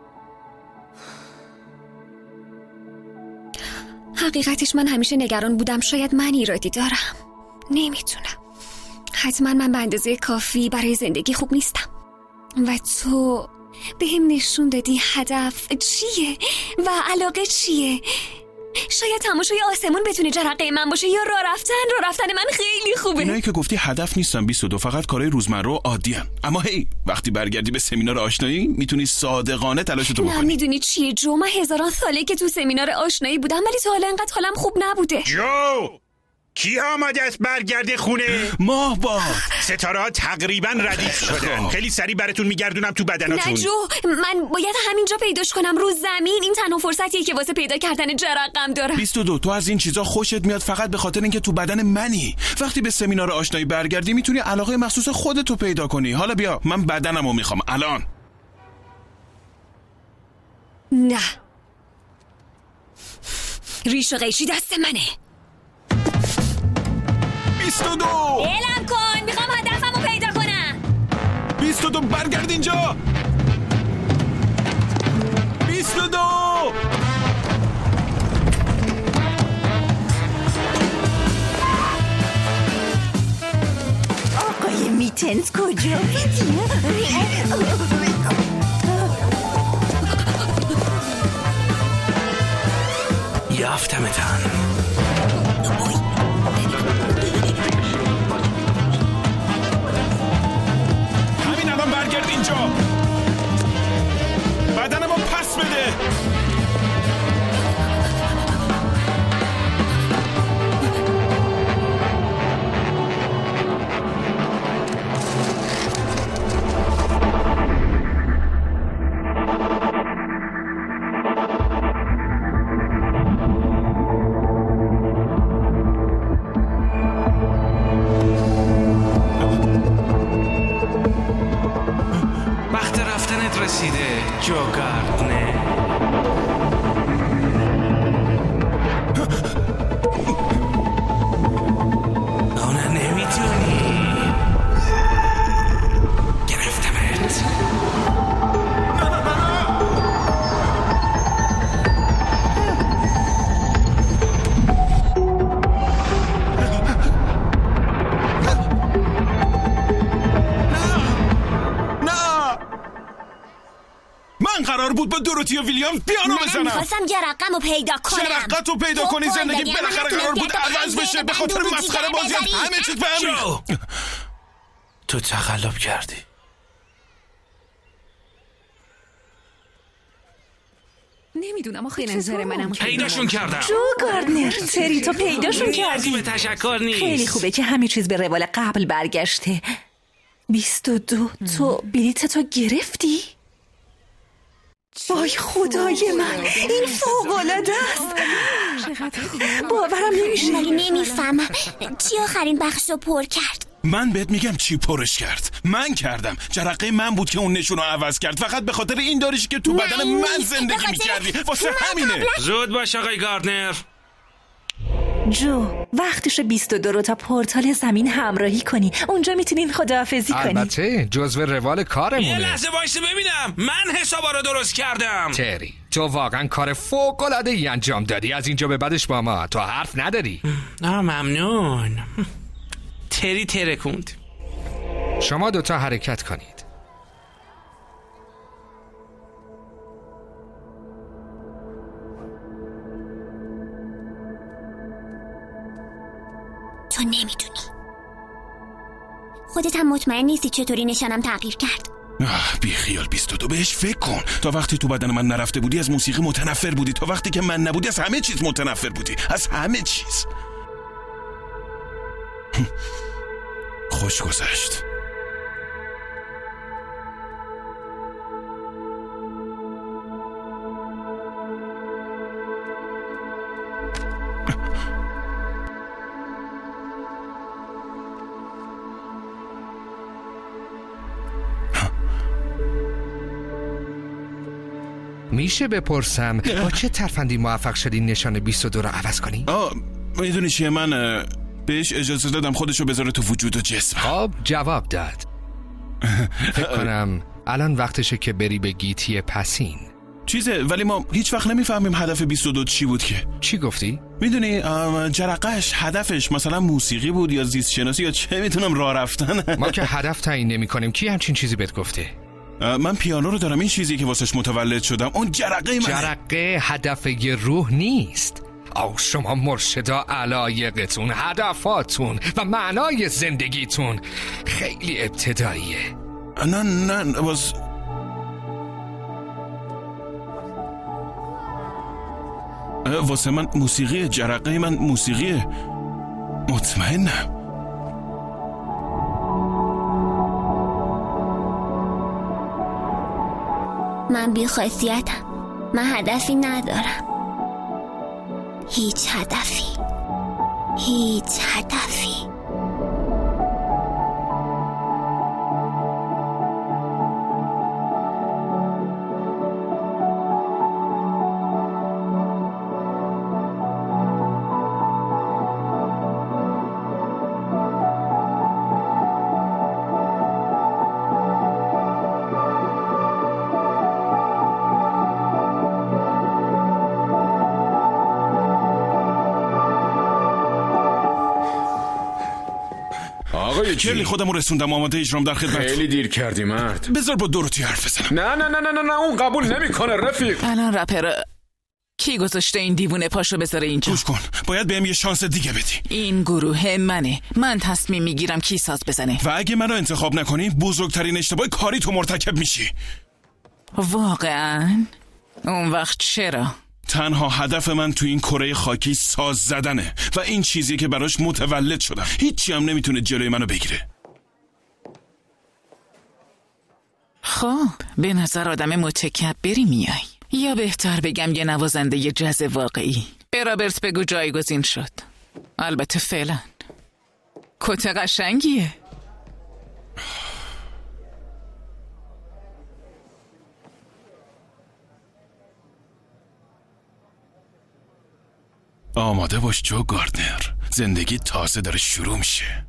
حقیقتش من همیشه نگران بودم شاید من ایرادی دارم. نمیتونم. حتما من به اندازه کافی برای زندگی خوب نیستم. و تو به هم نشون دادی هدف چیه و علاقه چیه. شاید تماشای آسمون بتونه جرقه من باشه یا راه رفتن من خیلی خوبه. اینایی که گفتی هدف نیستن 22، فقط کارهای روزمره و عادی ان. اما هی وقتی برگردی به سمینار آشنایی میتونی صادقانه تلاشتو بکنی. نه میدونی چیه جو، من هزاران ساله که تو سمینار آشنایی بودم ولی تا حالا انقدر حالم خوب نبوده. جو کی آماده است برگرده خونه؟ ماه باد. ستاره ها تقریبا ردیف شدن. خیلی سریع براتون میگردونم تو بدناتون. نه جو، من باید همینجا پیداش کنم رو زمین. این تنها فرصتیه که واسه پیدا کردن جرقم دارم. 22 تو از این چیزا خوشت میاد فقط به خاطر اینکه تو بدن منی. وقتی به سمینار آشنایی برگردی میتونی علاقه مخصوص خودتو پیدا کنی. حالا بیا من بدنمو میخوام الان. نه ریش و قیشی دست منه. 22 اعلام کن، میخوام هدفمو پیدا کنم. 22 برگرد اینجا. 22 آقای میتنز کجا بودی؟ یافتمتان. همین الان برگرد اینجا. بدنمو پس بده. وقت رفتنت رسیده جو گاردنر. نه نمیتونی. گرفتمت. من قرار بود با دوروتی و ویلیامز پیانو بزنم. من میخواستم جرقمو پیدا کنم. جرقتو پیدا کنی زندگی بالاخره قرار بود عوض بشه به خاطر مسخره بازی همه چیز به هم ریخت. تو تقلب کردی. نمیدونم آخه به نظر منم پیداشون کردم. جو گاردنر، تری تو پیداشون کردی. به تشکر نیست. خیلی خوبه که همه چیز به روال قبل برگشته. 22 تو بلیت تو گرفتی؟ وای خدای من، این فوق‌العاده است. باورم نمیشه. ولی نمیفهمم چی آخرین بخش رو پر کرد. من بهت میگم چی پرش کرد. من کردم. جرقه من بود که اون نشون رو عوض کرد، فقط به خاطر این داریشی که تو بدن من زندگی میکردی. واسه همینه. زود باش آقای گاردنر. جو وقتش 22 رو تا پورتال زمین همراهی کنی. اونجا میتونین خداحافظی کنی. البته جزو روال کارمونه. یه لحظه وایسه ببینم. من حسابا رو درست کردم. تری تو واقعا کار فوق‌العاده‌ای انجام دادی. از اینجا به بعدش با ما تو حرف نداری. ممنون. تری ترکوند. شما دوتا حرکت کنید. تو نمیدونی. خودت هم مطمئن نیستی چطوری نشانم تغییر کرد. بی خیال 22 بهش فکر کن. تا وقتی تو بدن من نرفته بودی از موسیقی متنفر بودی، تا وقتی که من نبودی از همه چیز متنفر بودی. از همه چیز. خوش گذشت. میشه بپرسم با چه ترفندی موفق شدی نشان 22 رو عوض کنی؟ میدونی چیه، من بهش اجازه دادم خودشو بذاره تو وجود و جسم. خب جواب داد. فکر کنم الان وقتشه که بری به گیتی پسین. چیزه، ولی ما هیچ وقت نمیفهمیم هدف 22 چی بود. که چی گفتی؟ میدونی جرقهش هدفش مثلا موسیقی بود یا زیست شناسی یا چه میتونم راه رفتن. ما که هدف تعیین نمی‌کنیم. کی همچین چیزی بهت گفته؟ من پیانو رو دارم. این چیزی که واسش متولد شدم اون جرقه منه. جرقه هدف یه روح نیست. شما مرشدا علایقتون، هدفاتون و معنای زندگیتون خیلی ابتداییه. نه واسه من موسیقی، جرقه من موسیقیه. مطمئنم. من بی‌خاصیتم. من هدفی ندارم. هیچ هدفی. کلی خودمو رسوندم، آماده اجرام، در خدمت. خیلی دیر کردی مرد. بذار با دوروتی حرف بزنم. نه اون قبول نمیکنه رفیق. الان رپر کی گذاشته این دیوونه پاشو بذاره اینجا؟ گوش کن، باید بهم یه شانس دیگه بدی. این گروه منه. من تصمیم میگیرم کی ساز بزنه. و اگه منو انتخاب نکنی بزرگترین اشتباه کاری تو مرتکب میشی. واقعا؟ اون وقت چرا؟ تنها هدف من تو این کره خاکی ساز زدنه و این چیزی که براش متولد شدم. هیچی هم نمیتونه جلوی منو بگیره. خب به نظر آدم متکبری میای، یا بهتر بگم یه نوازنده جاز واقعی. به رابرت بگو جایگزین شد. البته فعلا. کت قشنگیه. آماده باش جو گاردنر، زندگی تازه داره شروع میشه.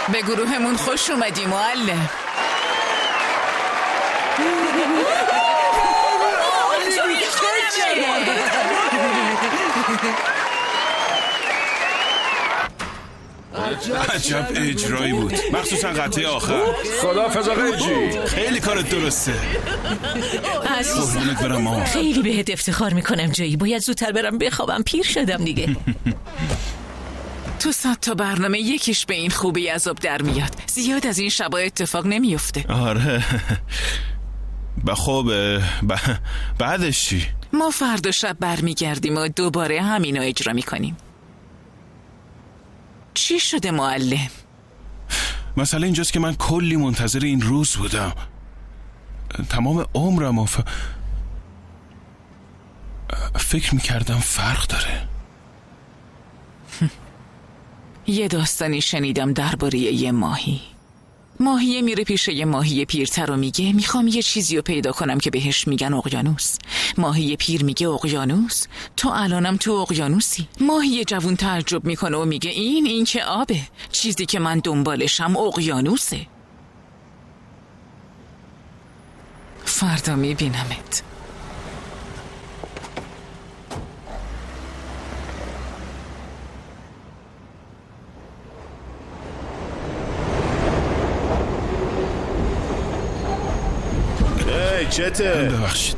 به گروهمون خوش اومدی معلم. عجب اجرایی بود، مخصوصا قطعه آخر. خداحافظ آقای جی. خیلی کارت درسته. قربونت برم ماما. خیلی بهت افتخار میکنم جایی. باید زودتر برم بخوابم، پیر شدم دیگه. تو 100 تا برنامه یکیش به این خوبی از آب در میاد. زیاد از این شبا اتفاق نمیفته. آره. خب بعدش چی؟ ما فردا شب برمیگردیم و دوباره همینو اجرا میکنیم. چی شده معلم؟ مسئله اینجاست که من کلی منتظر این روز بودم، تمام عمرم فکر میکردم فرق داره. یه داستانی شنیدم درباره یه ماهیه میره پیش یه ماهی پیرتر و میگه میخوام یه چیزی رو پیدا کنم که بهش میگن اقیانوس. ماهی پیر میگه اقیانوس؟ تو الانم تو اقیانوسی. ماهی جوون تعجب میکنه و میگه این که آبه، چیزی که من دنبالشم اقیانوسه. فردا میبینمت. چته؟ ببخشید.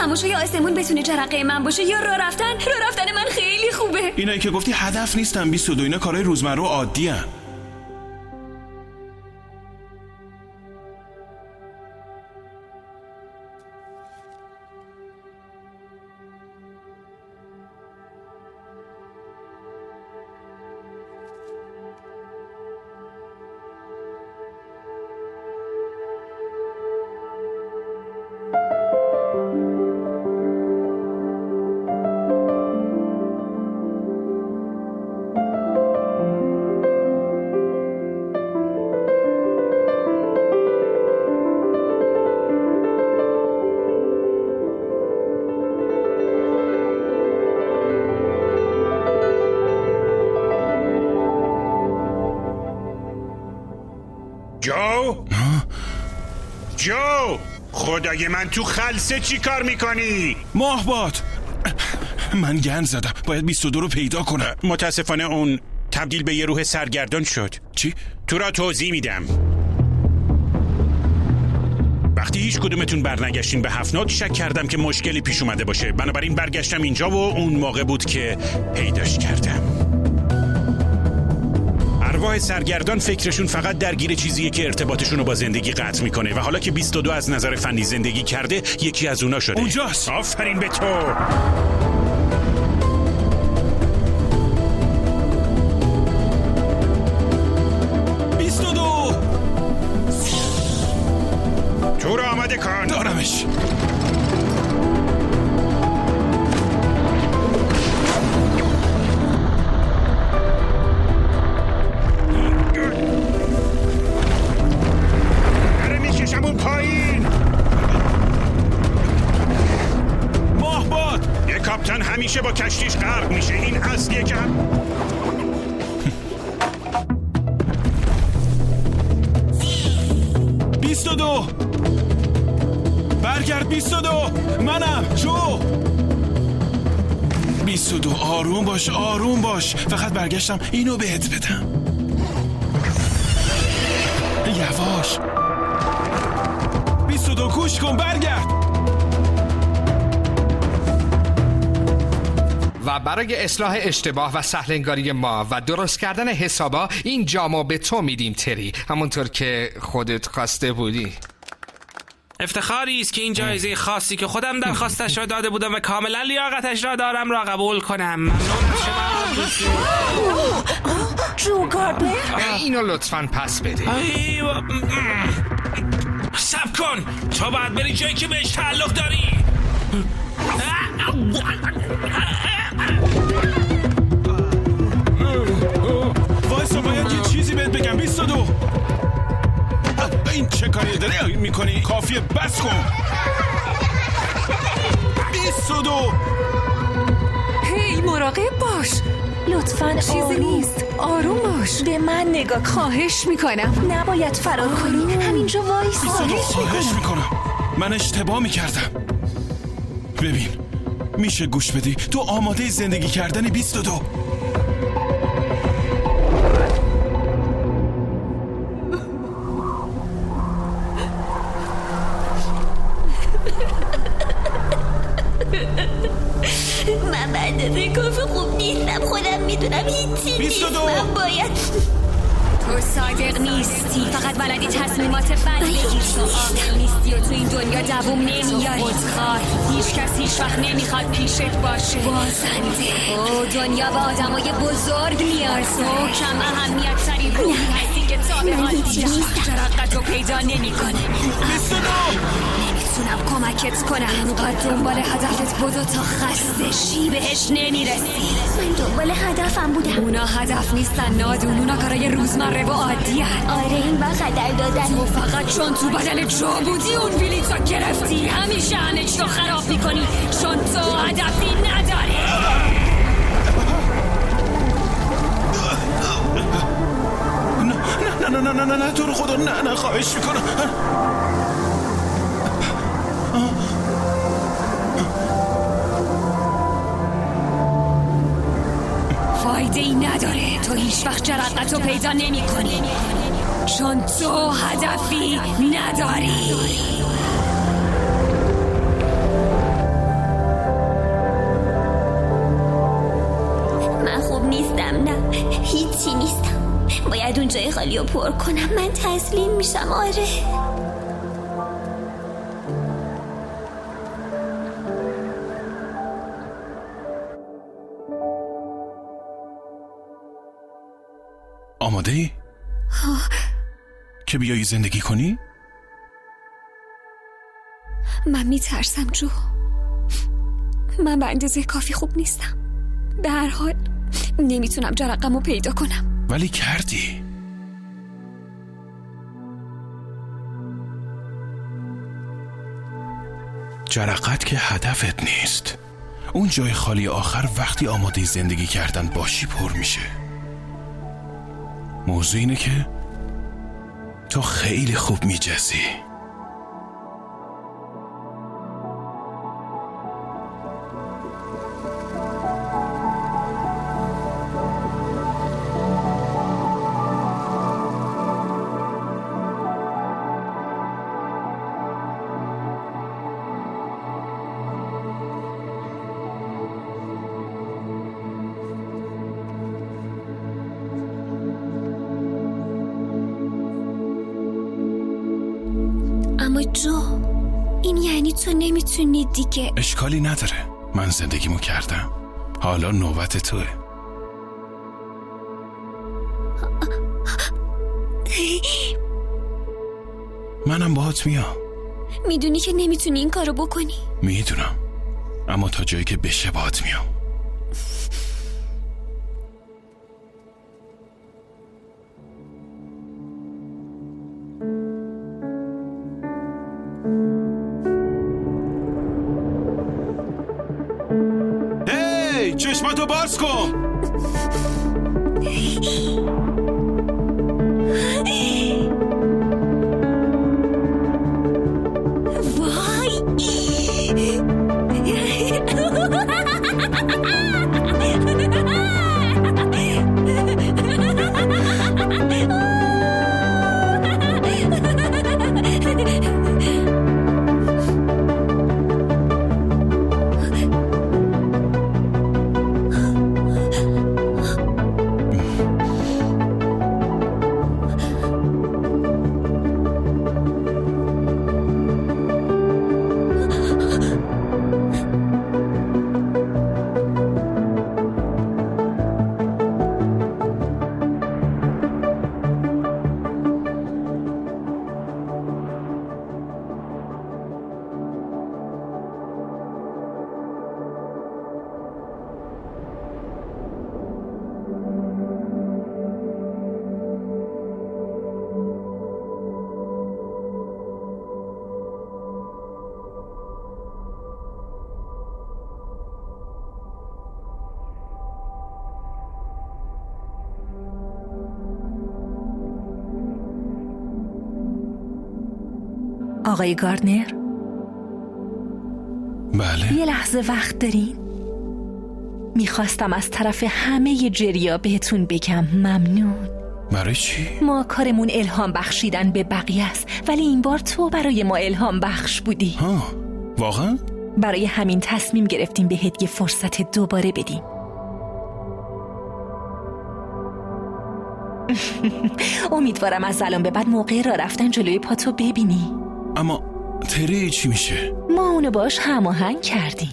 تماشای آسمون بتونه جرقه من باشه یا راه رفتن من خیلی خوبه. اینایی که گفتی هدف نیستن 22، اینا کارهای روزمره و عادی هن. جو خدای من تو خلسه چی کار میکنی؟ ماهباد من گند زدم، باید 22 رو پیدا کنم. متاسفانه اون تبدیل به یه روح سرگردان شد. چی؟ تو را توضیح میدم. وقتی هیچ کدومتون برنگشتین به هفنات شک کردم که مشکلی پیش اومده باشه، بنابراین برگشتم اینجا و اون موقع بود که پیداش کردم. ارواح سرگردان فکرشون فقط درگیر چیزیه که ارتباطشون رو با زندگی قطع میکنه و حالا که 22 از نظر فنی زندگی کرده یکی از اونا شده. اونجاست. آفرین به تو. تو رو آماده کن. دارمش. داره میکشمون پایین. ماهباد یه کاپتان همیشه با کشتیش غرق میشه. این اصلیه که 22 برگرد. 22 منم جو. 22 آروم باش فقط برگشتم اینو بهت بدم. یواش. 22 گوش کن برگرد. و برای اصلاح اشتباه و سهلنگاری ما و درست کردن حسابا این جامو به تو میدیم تری، همونطور که خودت خواسته بودی. افتخاری است که این جایزه خاصی که خودم درخواستش را داده بودم و کاملا لیاقتش را دارم را قبول کنم. ممنون از شما. جو گاربر اینو لطفاً پس بده. صبر کن، تو باید بری جایی که بهش تعلق داری. وایسا باید یه چیزی بهت بگم. 22 این چه کاری داری میکنی؟ کافیه بس کن. 22 هی مراقب باش لطفاً. چیزی نیست، آروم باش. به من نگاه. خواهش میکنم نباید فرار کنی، همینجا وایس. خواهش میکنم، من اشتباه میکردم. ببین میشه گوش بدی؟ تو آماده زندگی کردن 22. من بعد کافی خوب نیستم، خودم میدونم هیچی نیست. من باید. تو صادق نیستی، فقط بلدی تصمیمات بد بگیری. تو عاقل نیستی و تو این دنیا دووم نمیاری. خودخواه، هیچ کس هیچ وقت نمیخواد پیشت باشه. بازنده. او دنیا به آدمای بزرگ میاد. تو کم اهمیت تری روحی هستی که تا به حال جرقت رو پیدا نمیکنه. نمیتونم کمکت کنم. انقدر دنبال هدفت بودو تا خسته شی بهش نمیرسی. من دنبال هدفم بودم. اونا هدف نیستن نادون، اونا کارای روزمره و عادی هن. آره این با خطر دادن. تو فقط چون تو بدل جو بودی اون بلیطو گرفتی. همیشه همه چی رو خراب میکنی چون تو هدفی نداری. نه تو رو خدا نه خواهش میکنم. فایده ای نداره، تو هیچ وقت جرقت رو پیدا نمی کنی چون تو هدفی نداری. نه هیچی نیستم. باید اون جای خالی رو پر کنم. من تسلیم میشم. آره آماده ای؟ که بیایی زندگی کنی؟ من میترسم جو. من به اندازه کافی خوب نیستم. به هر حال نمیتونم جرقم رو پیدا کنم. ولی کردی. جرقت که هدفت نیست. اون جای خالی آخر وقتی آماده زندگی کردن باشی پر میشه. موضوع اینه که تو خیلی خوب میجزی. اما جو، این یعنی تو نمیتونی دیگه. اشکالی نداره، من زندگیمو کردم، حالا نوبت توه. منم باهات میام. میدونی که نمیتونی این کارو بکنی. میدونم، اما تا جایی که بشه باهات میام. هی چشماتو باز کن. آقای گاردنر؟ بله. یه لحظه وقت دارین؟ میخواستم از طرف همه جریا بهتون بگم ممنون. برای چی؟ ما کارمون الهام بخشیدن به بقیه است، ولی این بار تو برای ما الهام بخش بودی. ها، واقعا؟ برای همین تصمیم گرفتیم بهت یه فرصت دوباره بدیم. امیدوارم از الان به بعد موقع راه رفتن جلوی پاتو ببینی. اما تری چی میشه؟ ما اونو باش هماهنگ کردیم.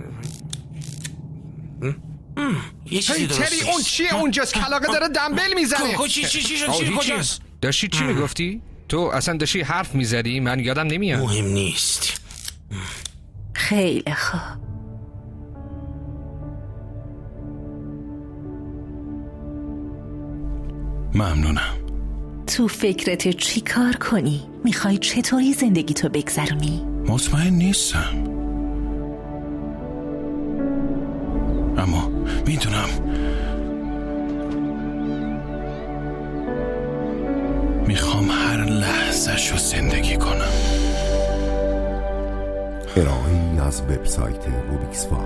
یه چیزی درست نیست. تری اون چیه اونجاست؟ کلاغه داره دنبل میزنه. چی کجاست؟ داشتی چی میگفتی؟ تو اصلا داشتی حرف میزدی؟ من یادم نمیاد. مهم نیست. خیلی خوب. ممنونم. تو فکرت چی کار کنی؟ میخوای چطوری زندگی تو بگذرونی؟ مطمئن نیستم، اما میدونم میخوام هر لحظه‌شو زندگی کنم. ارائه‌ای از وبسایت روبیکسوا.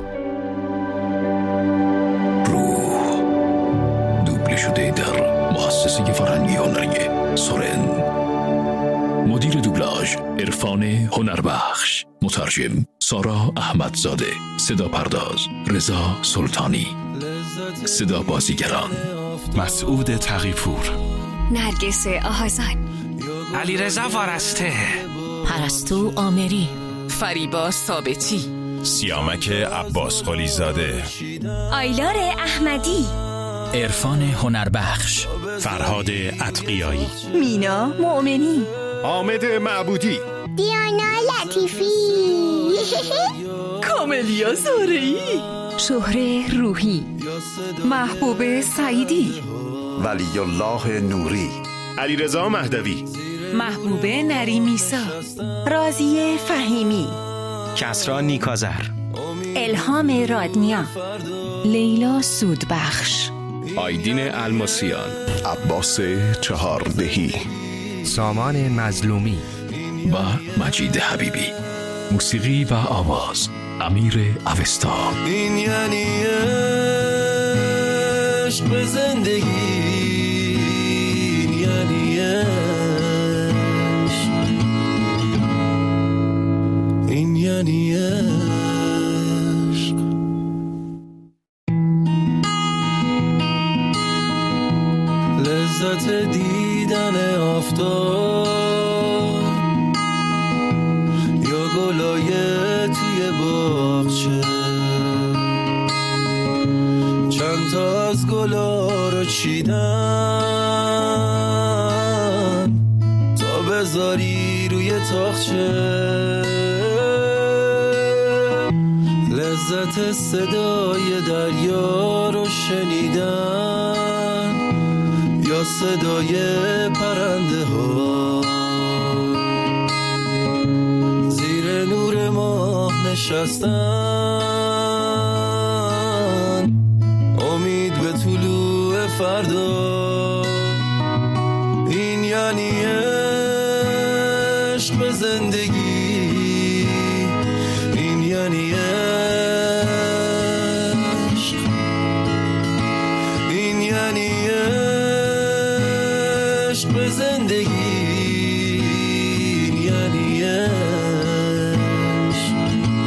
روح دوبله شده در مؤسسه فرهنگی هنری سورن. مدیر دوبلاژ عرفان هنربخش. مترجم سارا احمدزاده. صدا پرداز رضا سلطانی. صدا بازیگران: مسعود تقی‌پور، نرگس آهازان، علیرضا وارسته، پرستو آمری، فریبا ثابتی، سیامک عباس قلیزاده، آیلار احمدی، عرفان هنربخش، فرهاد اتقیایی، مینا مؤمنی، حامد معبودی، دیانا لطیفی، کاملیا زهره‌ای، شهره روحی، محبوب سعیدی، ولی الله نوری، علیرضا مهدوی، محبوب نریمیسا، راضیه فهیمی، کسرا نیکازر، الهام رادنیا، لیلا سودبخش، آیدین الماسیان، عباس چهاردهی، سامان مظلومی و مجید حبیبی. موسیقی و آواز: امیر اوستا. این یعنی عشق به زندگی، این یعنی عشق، این یعنی عشق. لذت دیدن آفتاب یا گلای توی باغچه، چند تا از گلا رو چیدن تا بذاری روی تاقچه. لذت صدای دریا رو شنیدن یا صدای پرنده ها، زیر نور ماه نشستن امید به طلوع فردا. این یعنی عشق به زندگی، این یعنی عشق، این یعنی عشق به زندگی، این یعنی عشق،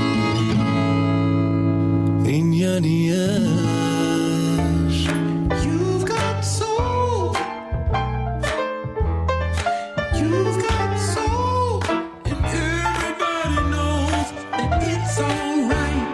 این یعنی عشق. You've got soul, you've got soul, and everybody knows that it's alright.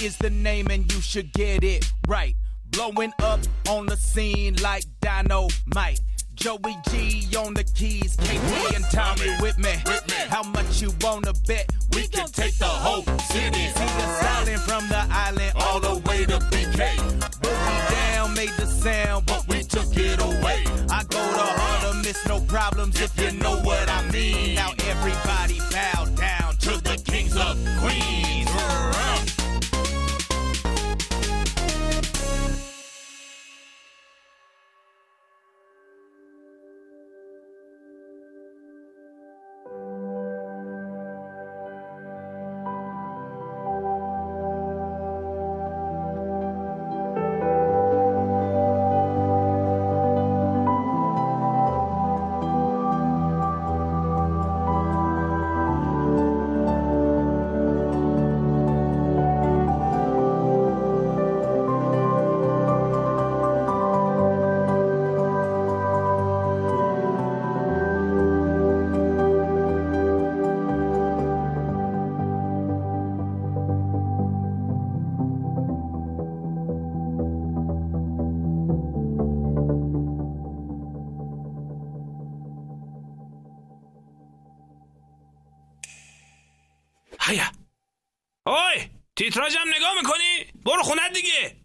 is the name and you should get it right. Blowing up on the scene like dynamite. Joey G on the keys, KP and Tommy with me. How much you wanna bet? We can take the whole city. See the silent from the island all the way to BK. Boogie down made the sound, but we took it away. I go to Harlem, miss no problems if you know what I mean. Now everybody bow down to the kings of Queens. هیا اوی تیتراژم نگاه میکنی؟ برو خونت دیگه.